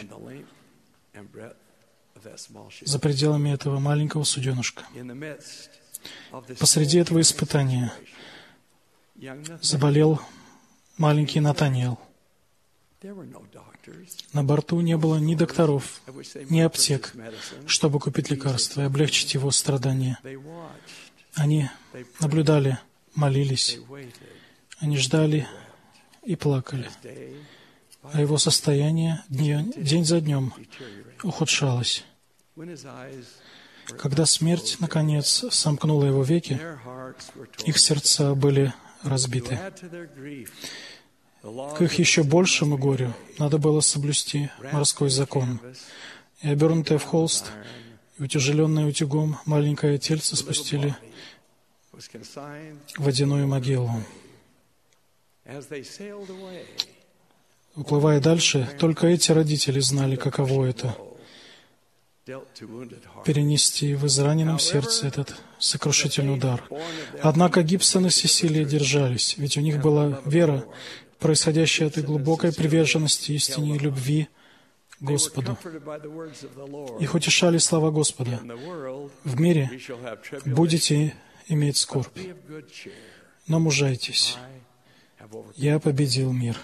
за пределами этого маленького суденышка, посреди этого испытания заболел маленький Натаниэл. На борту не было ни докторов, ни аптек, чтобы купить лекарства и облегчить его страдания. Они наблюдали, молились, они ждали и плакали, а его состояние день за днем ухудшалось. Когда смерть, наконец, сомкнула его веки, их сердца были разбиты. К их еще большему горю надо было соблюсти морской закон. И обернутое в холст, и утяжеленное утюгом маленькое тельце спустили в водяную могилу. Уплывая дальше, только эти родители знали, каково это — перенести в израненном сердце этот сокрушительный удар. Однако Гибсон и Сесилия держались, ведь у них была вера, происходящая от их глубокой приверженности истине и любви к Господу. Их утешали слова Господа: «В мире будете иметь скорбь, но мужайтесь, я победил мир».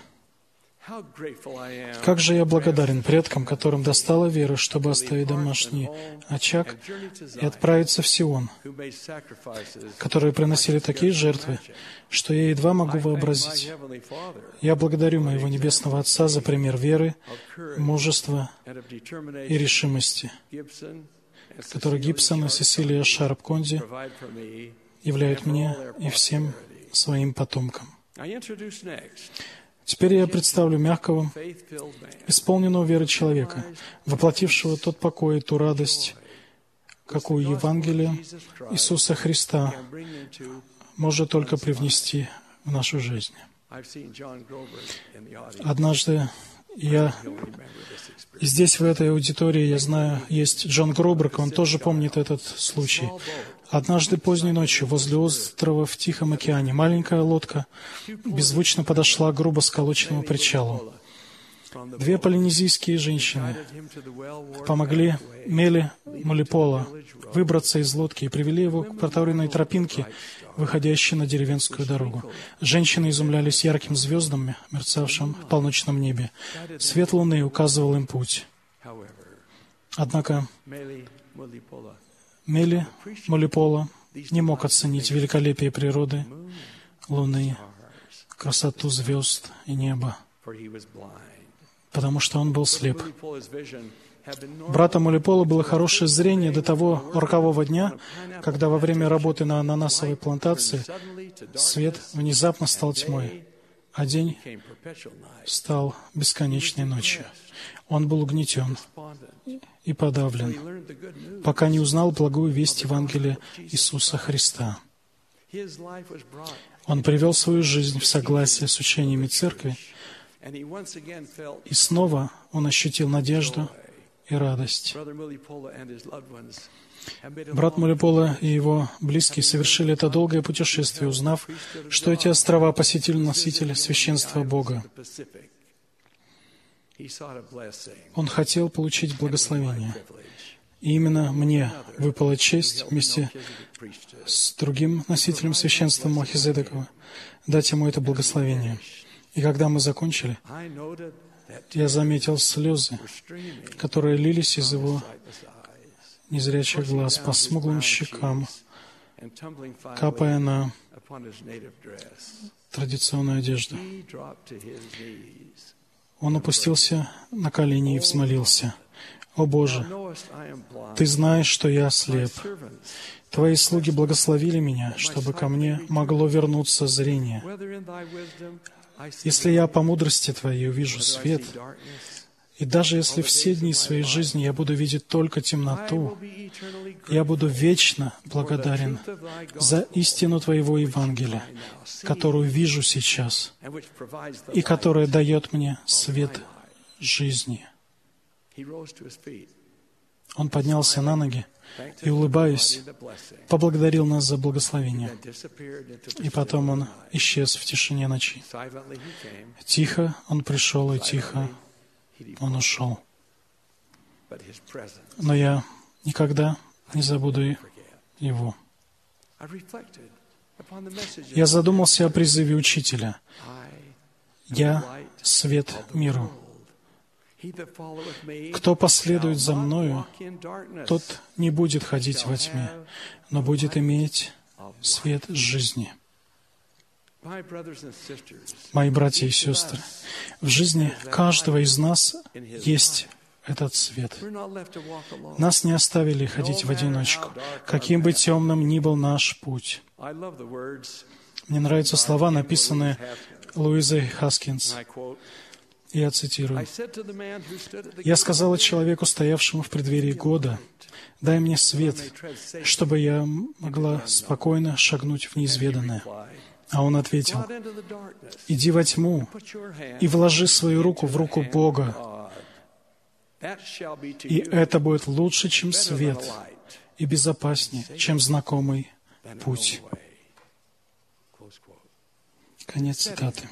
Как же я благодарен предкам, которым достала вера, чтобы оставить домашний очаг и отправиться в Сион, которые приносили такие жертвы, что я едва могу вообразить. Я благодарю моего Небесного Отца за пример веры, мужества и решимости, который Гибсон и Сесилия Шарп-Конди являют мне и всем своим потомкам. Теперь я представлю мягкого, исполненного веры человека, воплотившего тот покой и ту радость, какую Евангелие Иисуса Христа может только привнести в нашу жизнь. Однажды и здесь, в этой аудитории, я знаю, есть Джон Гроберг, он тоже помнит этот случай. Однажды поздней ночью возле острова в Тихом океане маленькая лодка беззвучно подошла к грубо сколоченному причалу. 2 полинезийские женщины помогли Мели Молипола выбраться из лодки и привели его к протаренной тропинке, выходящей на деревенскую дорогу. Женщины изумлялись ярким звездам, мерцавшим в полночном небе. Свет луны указывал им путь. Однако Мели Молипола не мог оценить великолепие природы, луны, красоту звезд и неба, потому что он был слеп. Брата Молипола было хорошее зрение до того рокового дня, когда во время работы на ананасовой плантации свет внезапно стал тьмой, а день стал бесконечной ночью. Он был угнетен и подавлен, пока не узнал благую весть Евангелия Иисуса Христа. Он привел свою жизнь в согласие с учениями Церкви, и снова он ощутил надежду и радость. Брат Молипола и его близкие совершили это долгое путешествие, узнав, что эти острова посетили носители священства Бога. Он хотел получить благословение. И именно мне выпала честь вместе с другим носителем священства Мелхиседекова дать ему это благословение. И когда мы закончили, я заметил слезы, которые лились из его незрячих глаз по смуглым щекам, капая на традиционную одежду. Он опустился на колени и взмолился: «О Боже, Ты знаешь, что я слеп. Твои слуги благословили меня, чтобы ко мне могло вернуться зрение. Если я по мудрости Твоей увижу свет, и даже если все дни своей жизни я буду видеть только темноту, я буду вечно благодарен за истину Твоего Евангелия, которую вижу сейчас, и которая дает мне свет жизни». Он поднялся на ноги и, улыбаясь, поблагодарил нас за благословение. И потом он исчез в тишине ночи. Тихо он пришел, и тихо он ушел. Но я никогда не забуду его. Я задумался о призыве Учителя: «Я — свет миру. Кто последует за Мною, тот не будет ходить во тьме, но будет иметь свет жизни». Мои братья и сестры, в жизни каждого из нас есть этот свет. Нас не оставили ходить в одиночку, каким бы темным ни был наш путь. Мне нравятся слова, написанные Луизой Хаскинс. Я цитирую: «Я сказала человеку, стоявшему в преддверии года: дай мне свет, чтобы я могла спокойно шагнуть в неизведанное». А он ответил: иди во тьму и вложи свою руку в руку Бога, и это будет лучше, чем свет, и безопаснее, чем знакомый путь. Конец цитаты.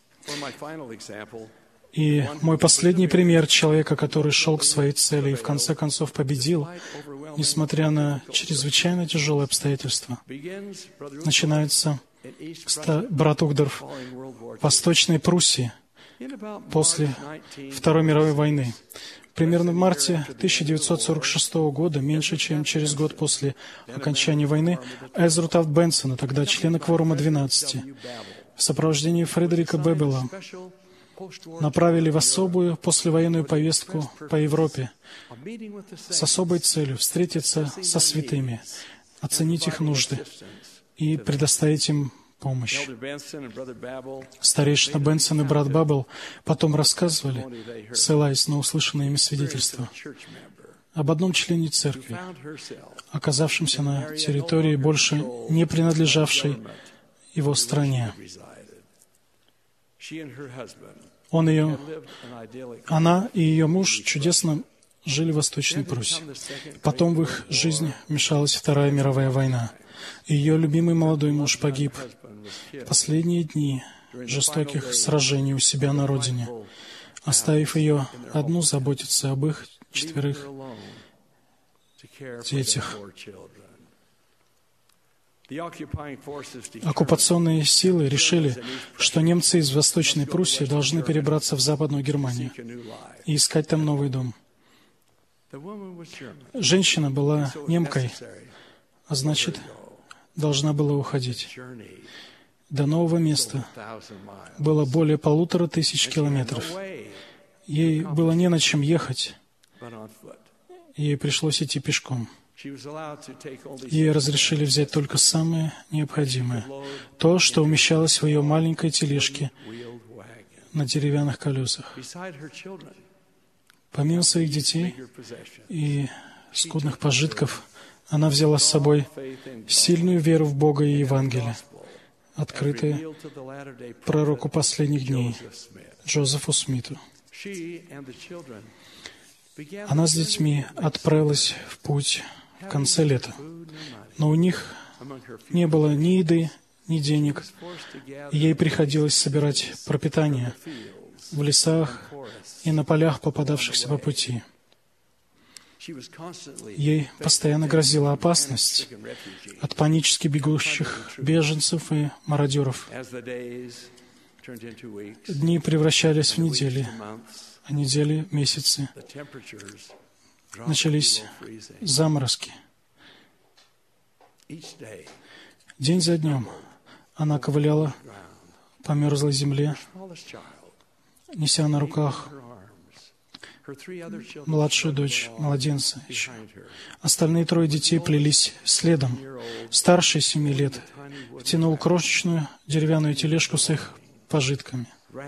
И мой последний пример человека, который шел к своей цели и в конце концов победил, несмотря на чрезвычайно тяжелые обстоятельства, начинается брат Угдорф в Восточной Пруссии после Второй мировой войны. Примерно в марте 1946 года, меньше чем через год после окончания войны, Эзру Тафт Бенсона, тогда члена кворума 12, в сопровождении Фредерика Беббела, направили в особую послевоенную поездку по Европе с особой целью встретиться со святыми, оценить их нужды и предоставить им помощь. Старейшина Бенсон и брат Баббел потом рассказывали, ссылаясь на услышанные ими свидетельства, об одном члене церкви, оказавшемся на территории, больше не принадлежавшей его стране. Она и ее муж чудесно жили в Восточной Пруссии. Потом в их жизнь вмешалась Вторая мировая война. И ее любимый молодой муж погиб в последние дни жестоких сражений у себя на родине, оставив ее одну заботиться об их 4 детях. Оккупационные силы решили, что немцы из Восточной Пруссии должны перебраться в Западную Германию и искать там новый дом. Женщина была немкой, а значит, должна была уходить. До нового места было более 1500 километров. Ей было не на чем ехать. Ей пришлось идти пешком. Ей разрешили взять только самое необходимое, то, что умещалось в ее маленькой тележке на деревянных колесах. Помимо своих детей и скудных пожитков, она взяла с собой сильную веру в Бога и Евангелие, открытое пророку последних дней Джозефу Смиту. Она с детьми отправилась в путь в конце лета, но у них не было ни еды, ни денег, и ей приходилось собирать пропитание в лесах и на полях, попадавшихся по пути. Ей постоянно грозила опасность от панически бегущих беженцев и мародеров. Дни превращались в недели, а недели в месяцы. Начались заморозки. День за днем она ковыляла по мерзлой земле, неся на руках младшую дочь, младенца еще. Остальные 3 детей плелись следом. Старший 7 лет тянул крошечную деревянную тележку с их пожитками.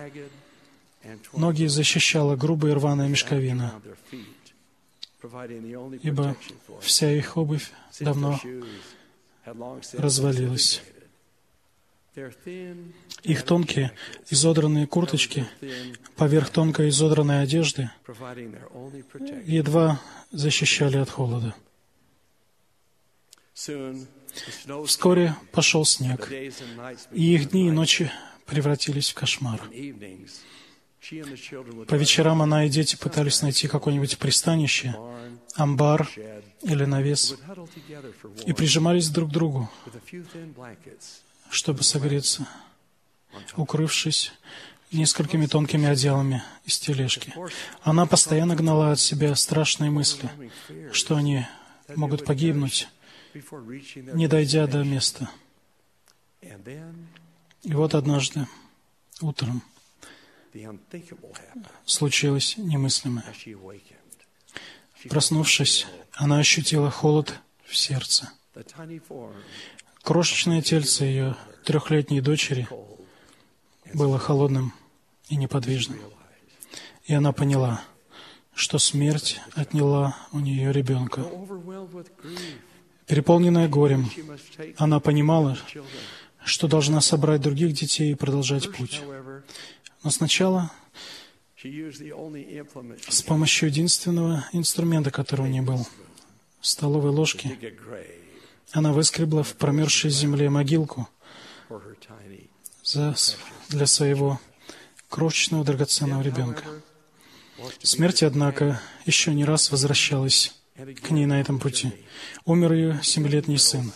Ноги защищала грубая и рваная мешковина, ибо вся их обувь давно развалилась. Их тонкие, изодранные курточки поверх тонкой изодранной одежды едва защищали от холода. Вскоре пошел снег, и их дни и ночи превратились в кошмар. По вечерам она и дети пытались найти какое-нибудь пристанище, амбар или навес, и прижимались друг к другу, чтобы согреться, укрывшись несколькими тонкими одеялами из тележки. Она постоянно гнала от себя страшные мысли, что они могут погибнуть, не дойдя до места. И вот однажды утром случилось немыслимое. Проснувшись, она ощутила холод в сердце. Крошечное тельце ее 3-летней дочери было холодным и неподвижным. И она поняла, что смерть отняла у нее ребенка. Переполненная горем, она понимала, что должна собрать других детей и продолжать путь. Но сначала, с помощью единственного инструмента, который у нее был, столовой ложки, она выскребла в промерзшей земле могилку для своего крошечного драгоценного ребенка. Смерть, однако, еще не раз возвращалась к ней на этом пути. Умер ее 7-летний сын.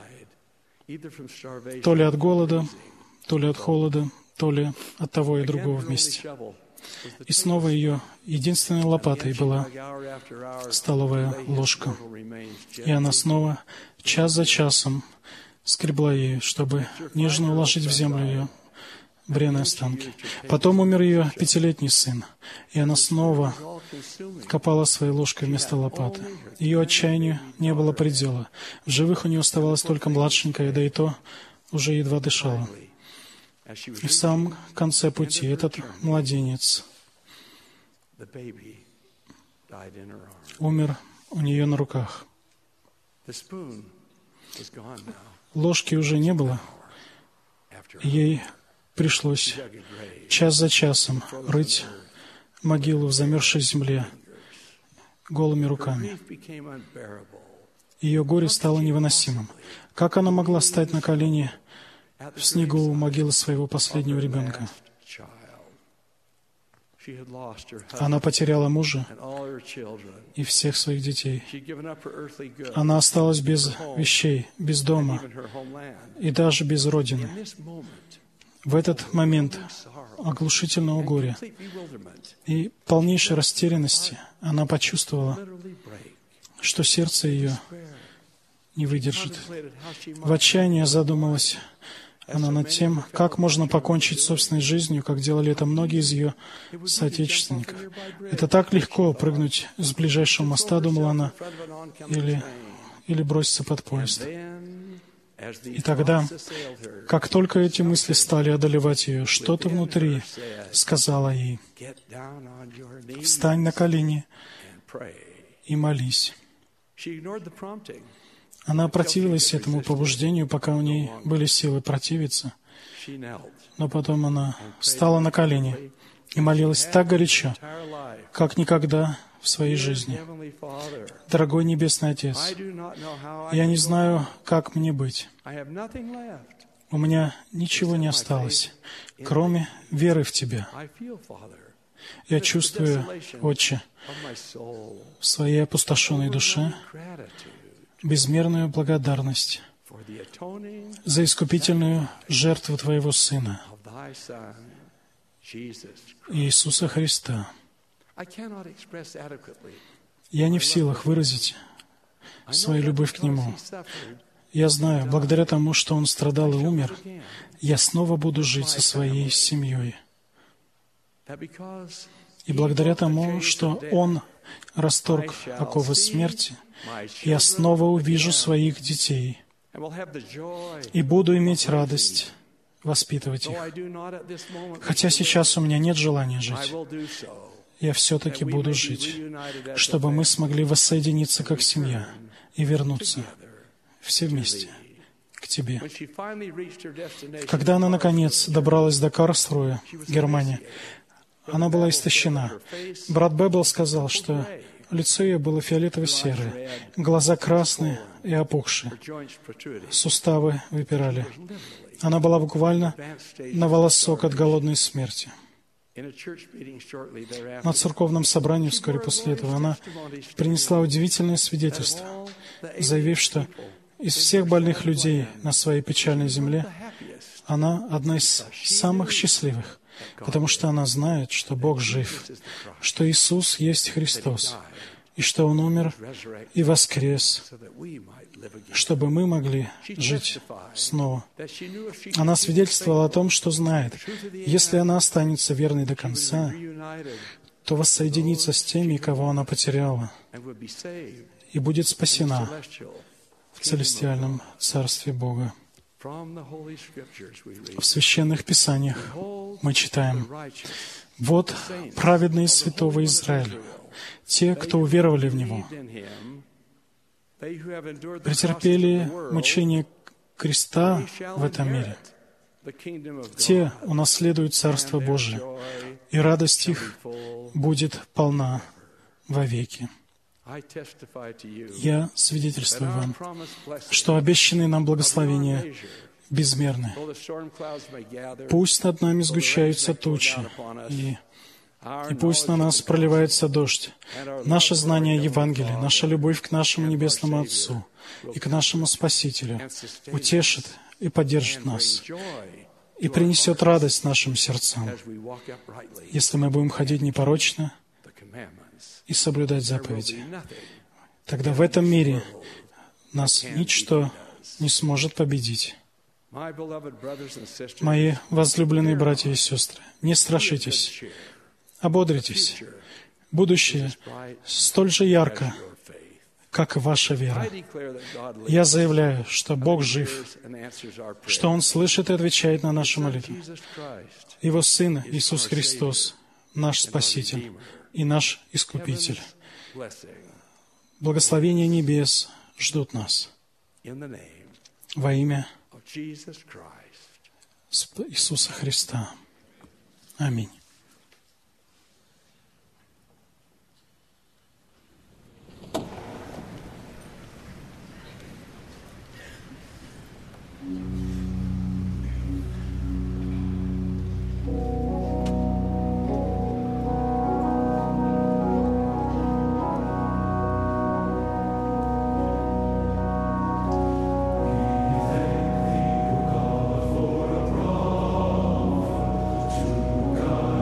То ли от голода, то ли от холода, то ли от того и другого вместе. И снова ее единственной лопатой была столовая ложка. И она снова час за часом скребла ею, чтобы нежно уложить в землю ее бренные останки. Потом умер ее 5-летний сын, и она снова копала своей ложкой вместо лопаты. Ее отчаянию не было предела. В живых у нее оставалась только младшенькая, да и то уже едва дышала. И в самом конце пути этот младенец умер у нее на руках. Ложки уже не было. Ей пришлось час за часом рыть могилу в замерзшей земле голыми руками. Ее горе стало невыносимым. Как она могла стать на колени в снегу у могилы своего последнего ребенка? Она потеряла мужа и всех своих детей. Она осталась без вещей, без дома и даже без родины. В этот момент оглушительного горя и полнейшей растерянности она почувствовала, что сердце ее не выдержит. В отчаянии задумалась она над тем, как можно покончить с собственной жизнью, как делали это многие из ее соотечественников. Это так легко прыгнуть с ближайшего моста, думала она, или броситься под поезд. И тогда, как только эти мысли стали одолевать ее, что-то внутри сказала ей: «Встань на колени и молись». Она противилась этому побуждению, пока у ней были силы противиться. Но потом она встала на колени и молилась так горячо, как никогда в своей жизни. «Дорогой Небесный Отец, я не знаю, как мне быть. У меня ничего не осталось, кроме веры в Тебя. Я чувствую, Отче, в своей опустошенной душе безмерную благодарность за искупительную жертву Твоего Сына, Иисуса Христа. Я не в силах выразить свою любовь к Нему. Я знаю, благодаря тому, что Он страдал и умер, я снова буду жить со своей семьей. И благодаря тому, что Он расторг оковы смерти, я снова увижу своих детей и буду иметь радость воспитывать их. Хотя сейчас у меня нет желания жить, я все-таки буду жить, чтобы мы смогли воссоединиться как семья и вернуться все вместе к Тебе. Когда она, наконец, добралась до Карлсруэ, Германия, она была истощена. Брат Беббел сказал, что лицо ее было фиолетово-серое, глаза красные и опухшие, суставы выпирали. Она была буквально на волосок от голодной смерти. На церковном собрании вскоре после этого она принесла удивительное свидетельство, заявив, что из всех больных людей на своей печальной земле она одна из самых счастливых, потому что она знает, что Бог жив, что Иисус есть Христос, и что Он умер и воскрес, чтобы мы могли жить снова. Она свидетельствовала о том, что знает, если она останется верной до конца, то воссоединится с теми, кого она потеряла, и будет спасена в целестиальном Царстве Бога. В Священных Писаниях мы читаем: «Вот праведные святого Израиля, те, кто уверовали в Него, претерпели мучение креста в этом мире. Те унаследуют Царство Божие, и радость их будет полна вовеки». Я свидетельствую вам, что обещанные нам благословения безмерны. Пусть над нами сгущаются тучи, и пусть на нас проливается дождь. Наше знание Евангелия, наша любовь к нашему Небесному Отцу и к нашему Спасителю утешит и поддержит нас, и принесет радость нашим сердцам, если мы будем ходить непорочно и соблюдать заповеди. Тогда в этом мире нас ничто не сможет победить. Мои возлюбленные братья и сестры, не страшитесь, ободритесь. Будущее столь же ярко, как и ваша вера. Я заявляю, что Бог жив, что Он слышит и отвечает на наши молитвы. Его Сын Иисус Христос, наш Спаситель и наш Искупитель. Благословения небес ждут нас. Во имя Иисуса Христа. Аминь. God.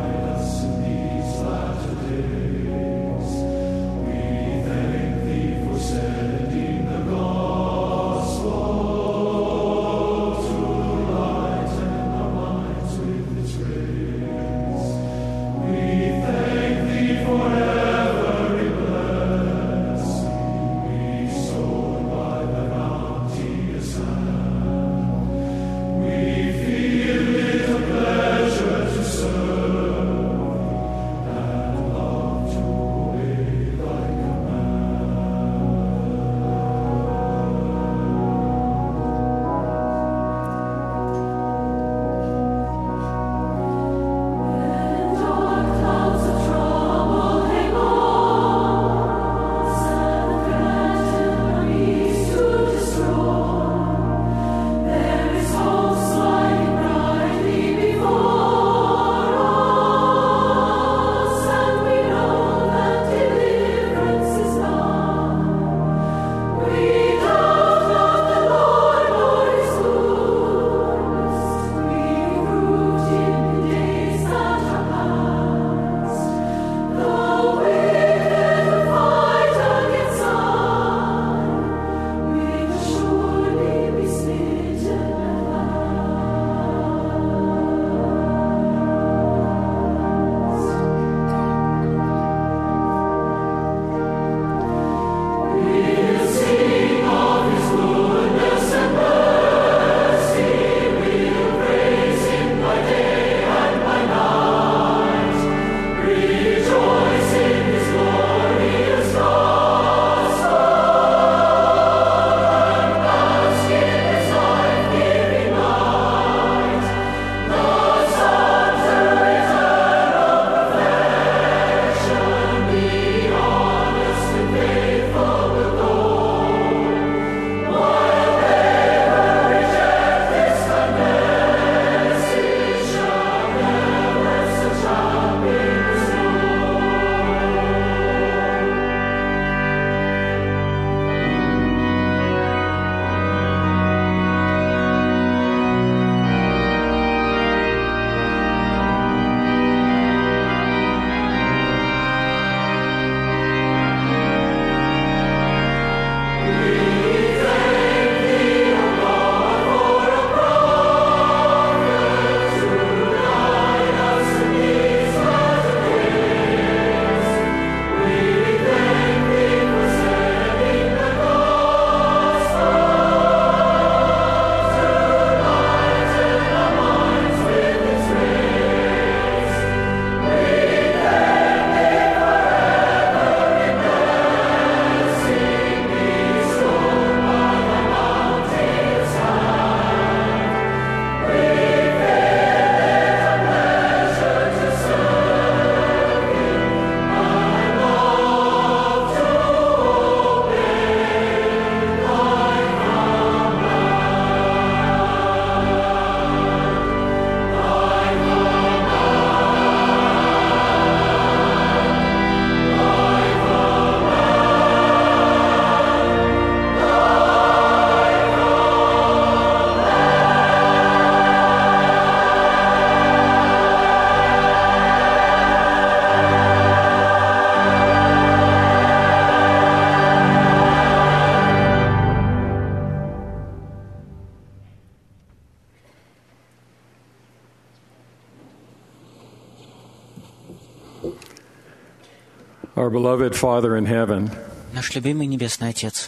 Our beloved Father in heaven, Наш любимый Небесный Отец,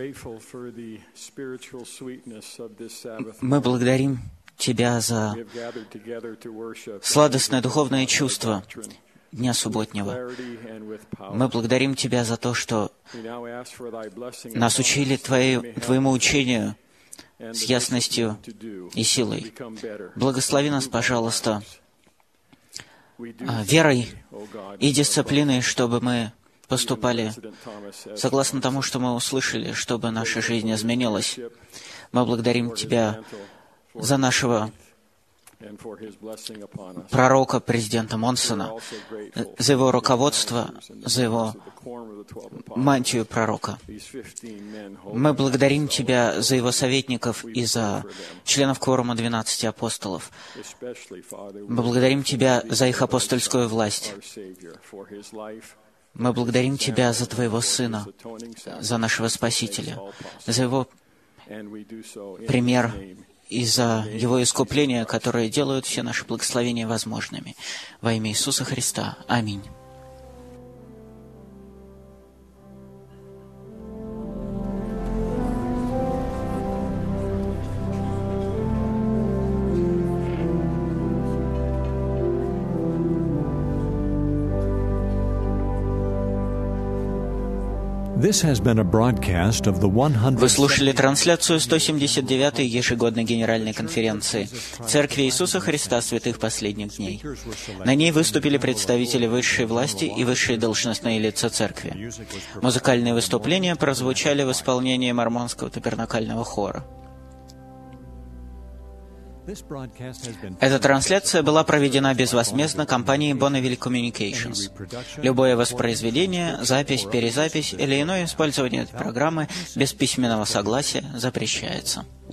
мы благодарим Тебя за сладостное духовное чувство Дня Субботнего. Мы благодарим Тебя за то, что нас учили Твоему учению с ясностью и силой. Благослови нас, пожалуйста, верой и дисциплиной, чтобы мы поступали согласно тому, что мы услышали, чтобы наша жизнь изменилась. Мы благодарим Тебя за нашего пророка, президента Монсона, за его руководство, за его мантию пророка. Мы благодарим Тебя за его советников и за членов кворума 12 апостолов. Мы благодарим Тебя за их апостольскую власть. Мы благодарим Тебя за Твоего Сына, за нашего Спасителя, за Его пример и за Его искупление, которые делают все наши благословения возможными. Во имя Иисуса Христа. Аминь. Вы слушали трансляцию 179-й ежегодной Генеральной конференции Церкви Иисуса Христа Святых Последних Дней. На ней выступили представители высшей власти и высшие должностные лица Церкви. Музыкальные выступления прозвучали в исполнении Мормонского табернакального хора. Эта трансляция была проведена безвозмездно компанией Bonneville Communications. Любое воспроизведение, запись, перезапись или иное использование этой программы без письменного согласия запрещается.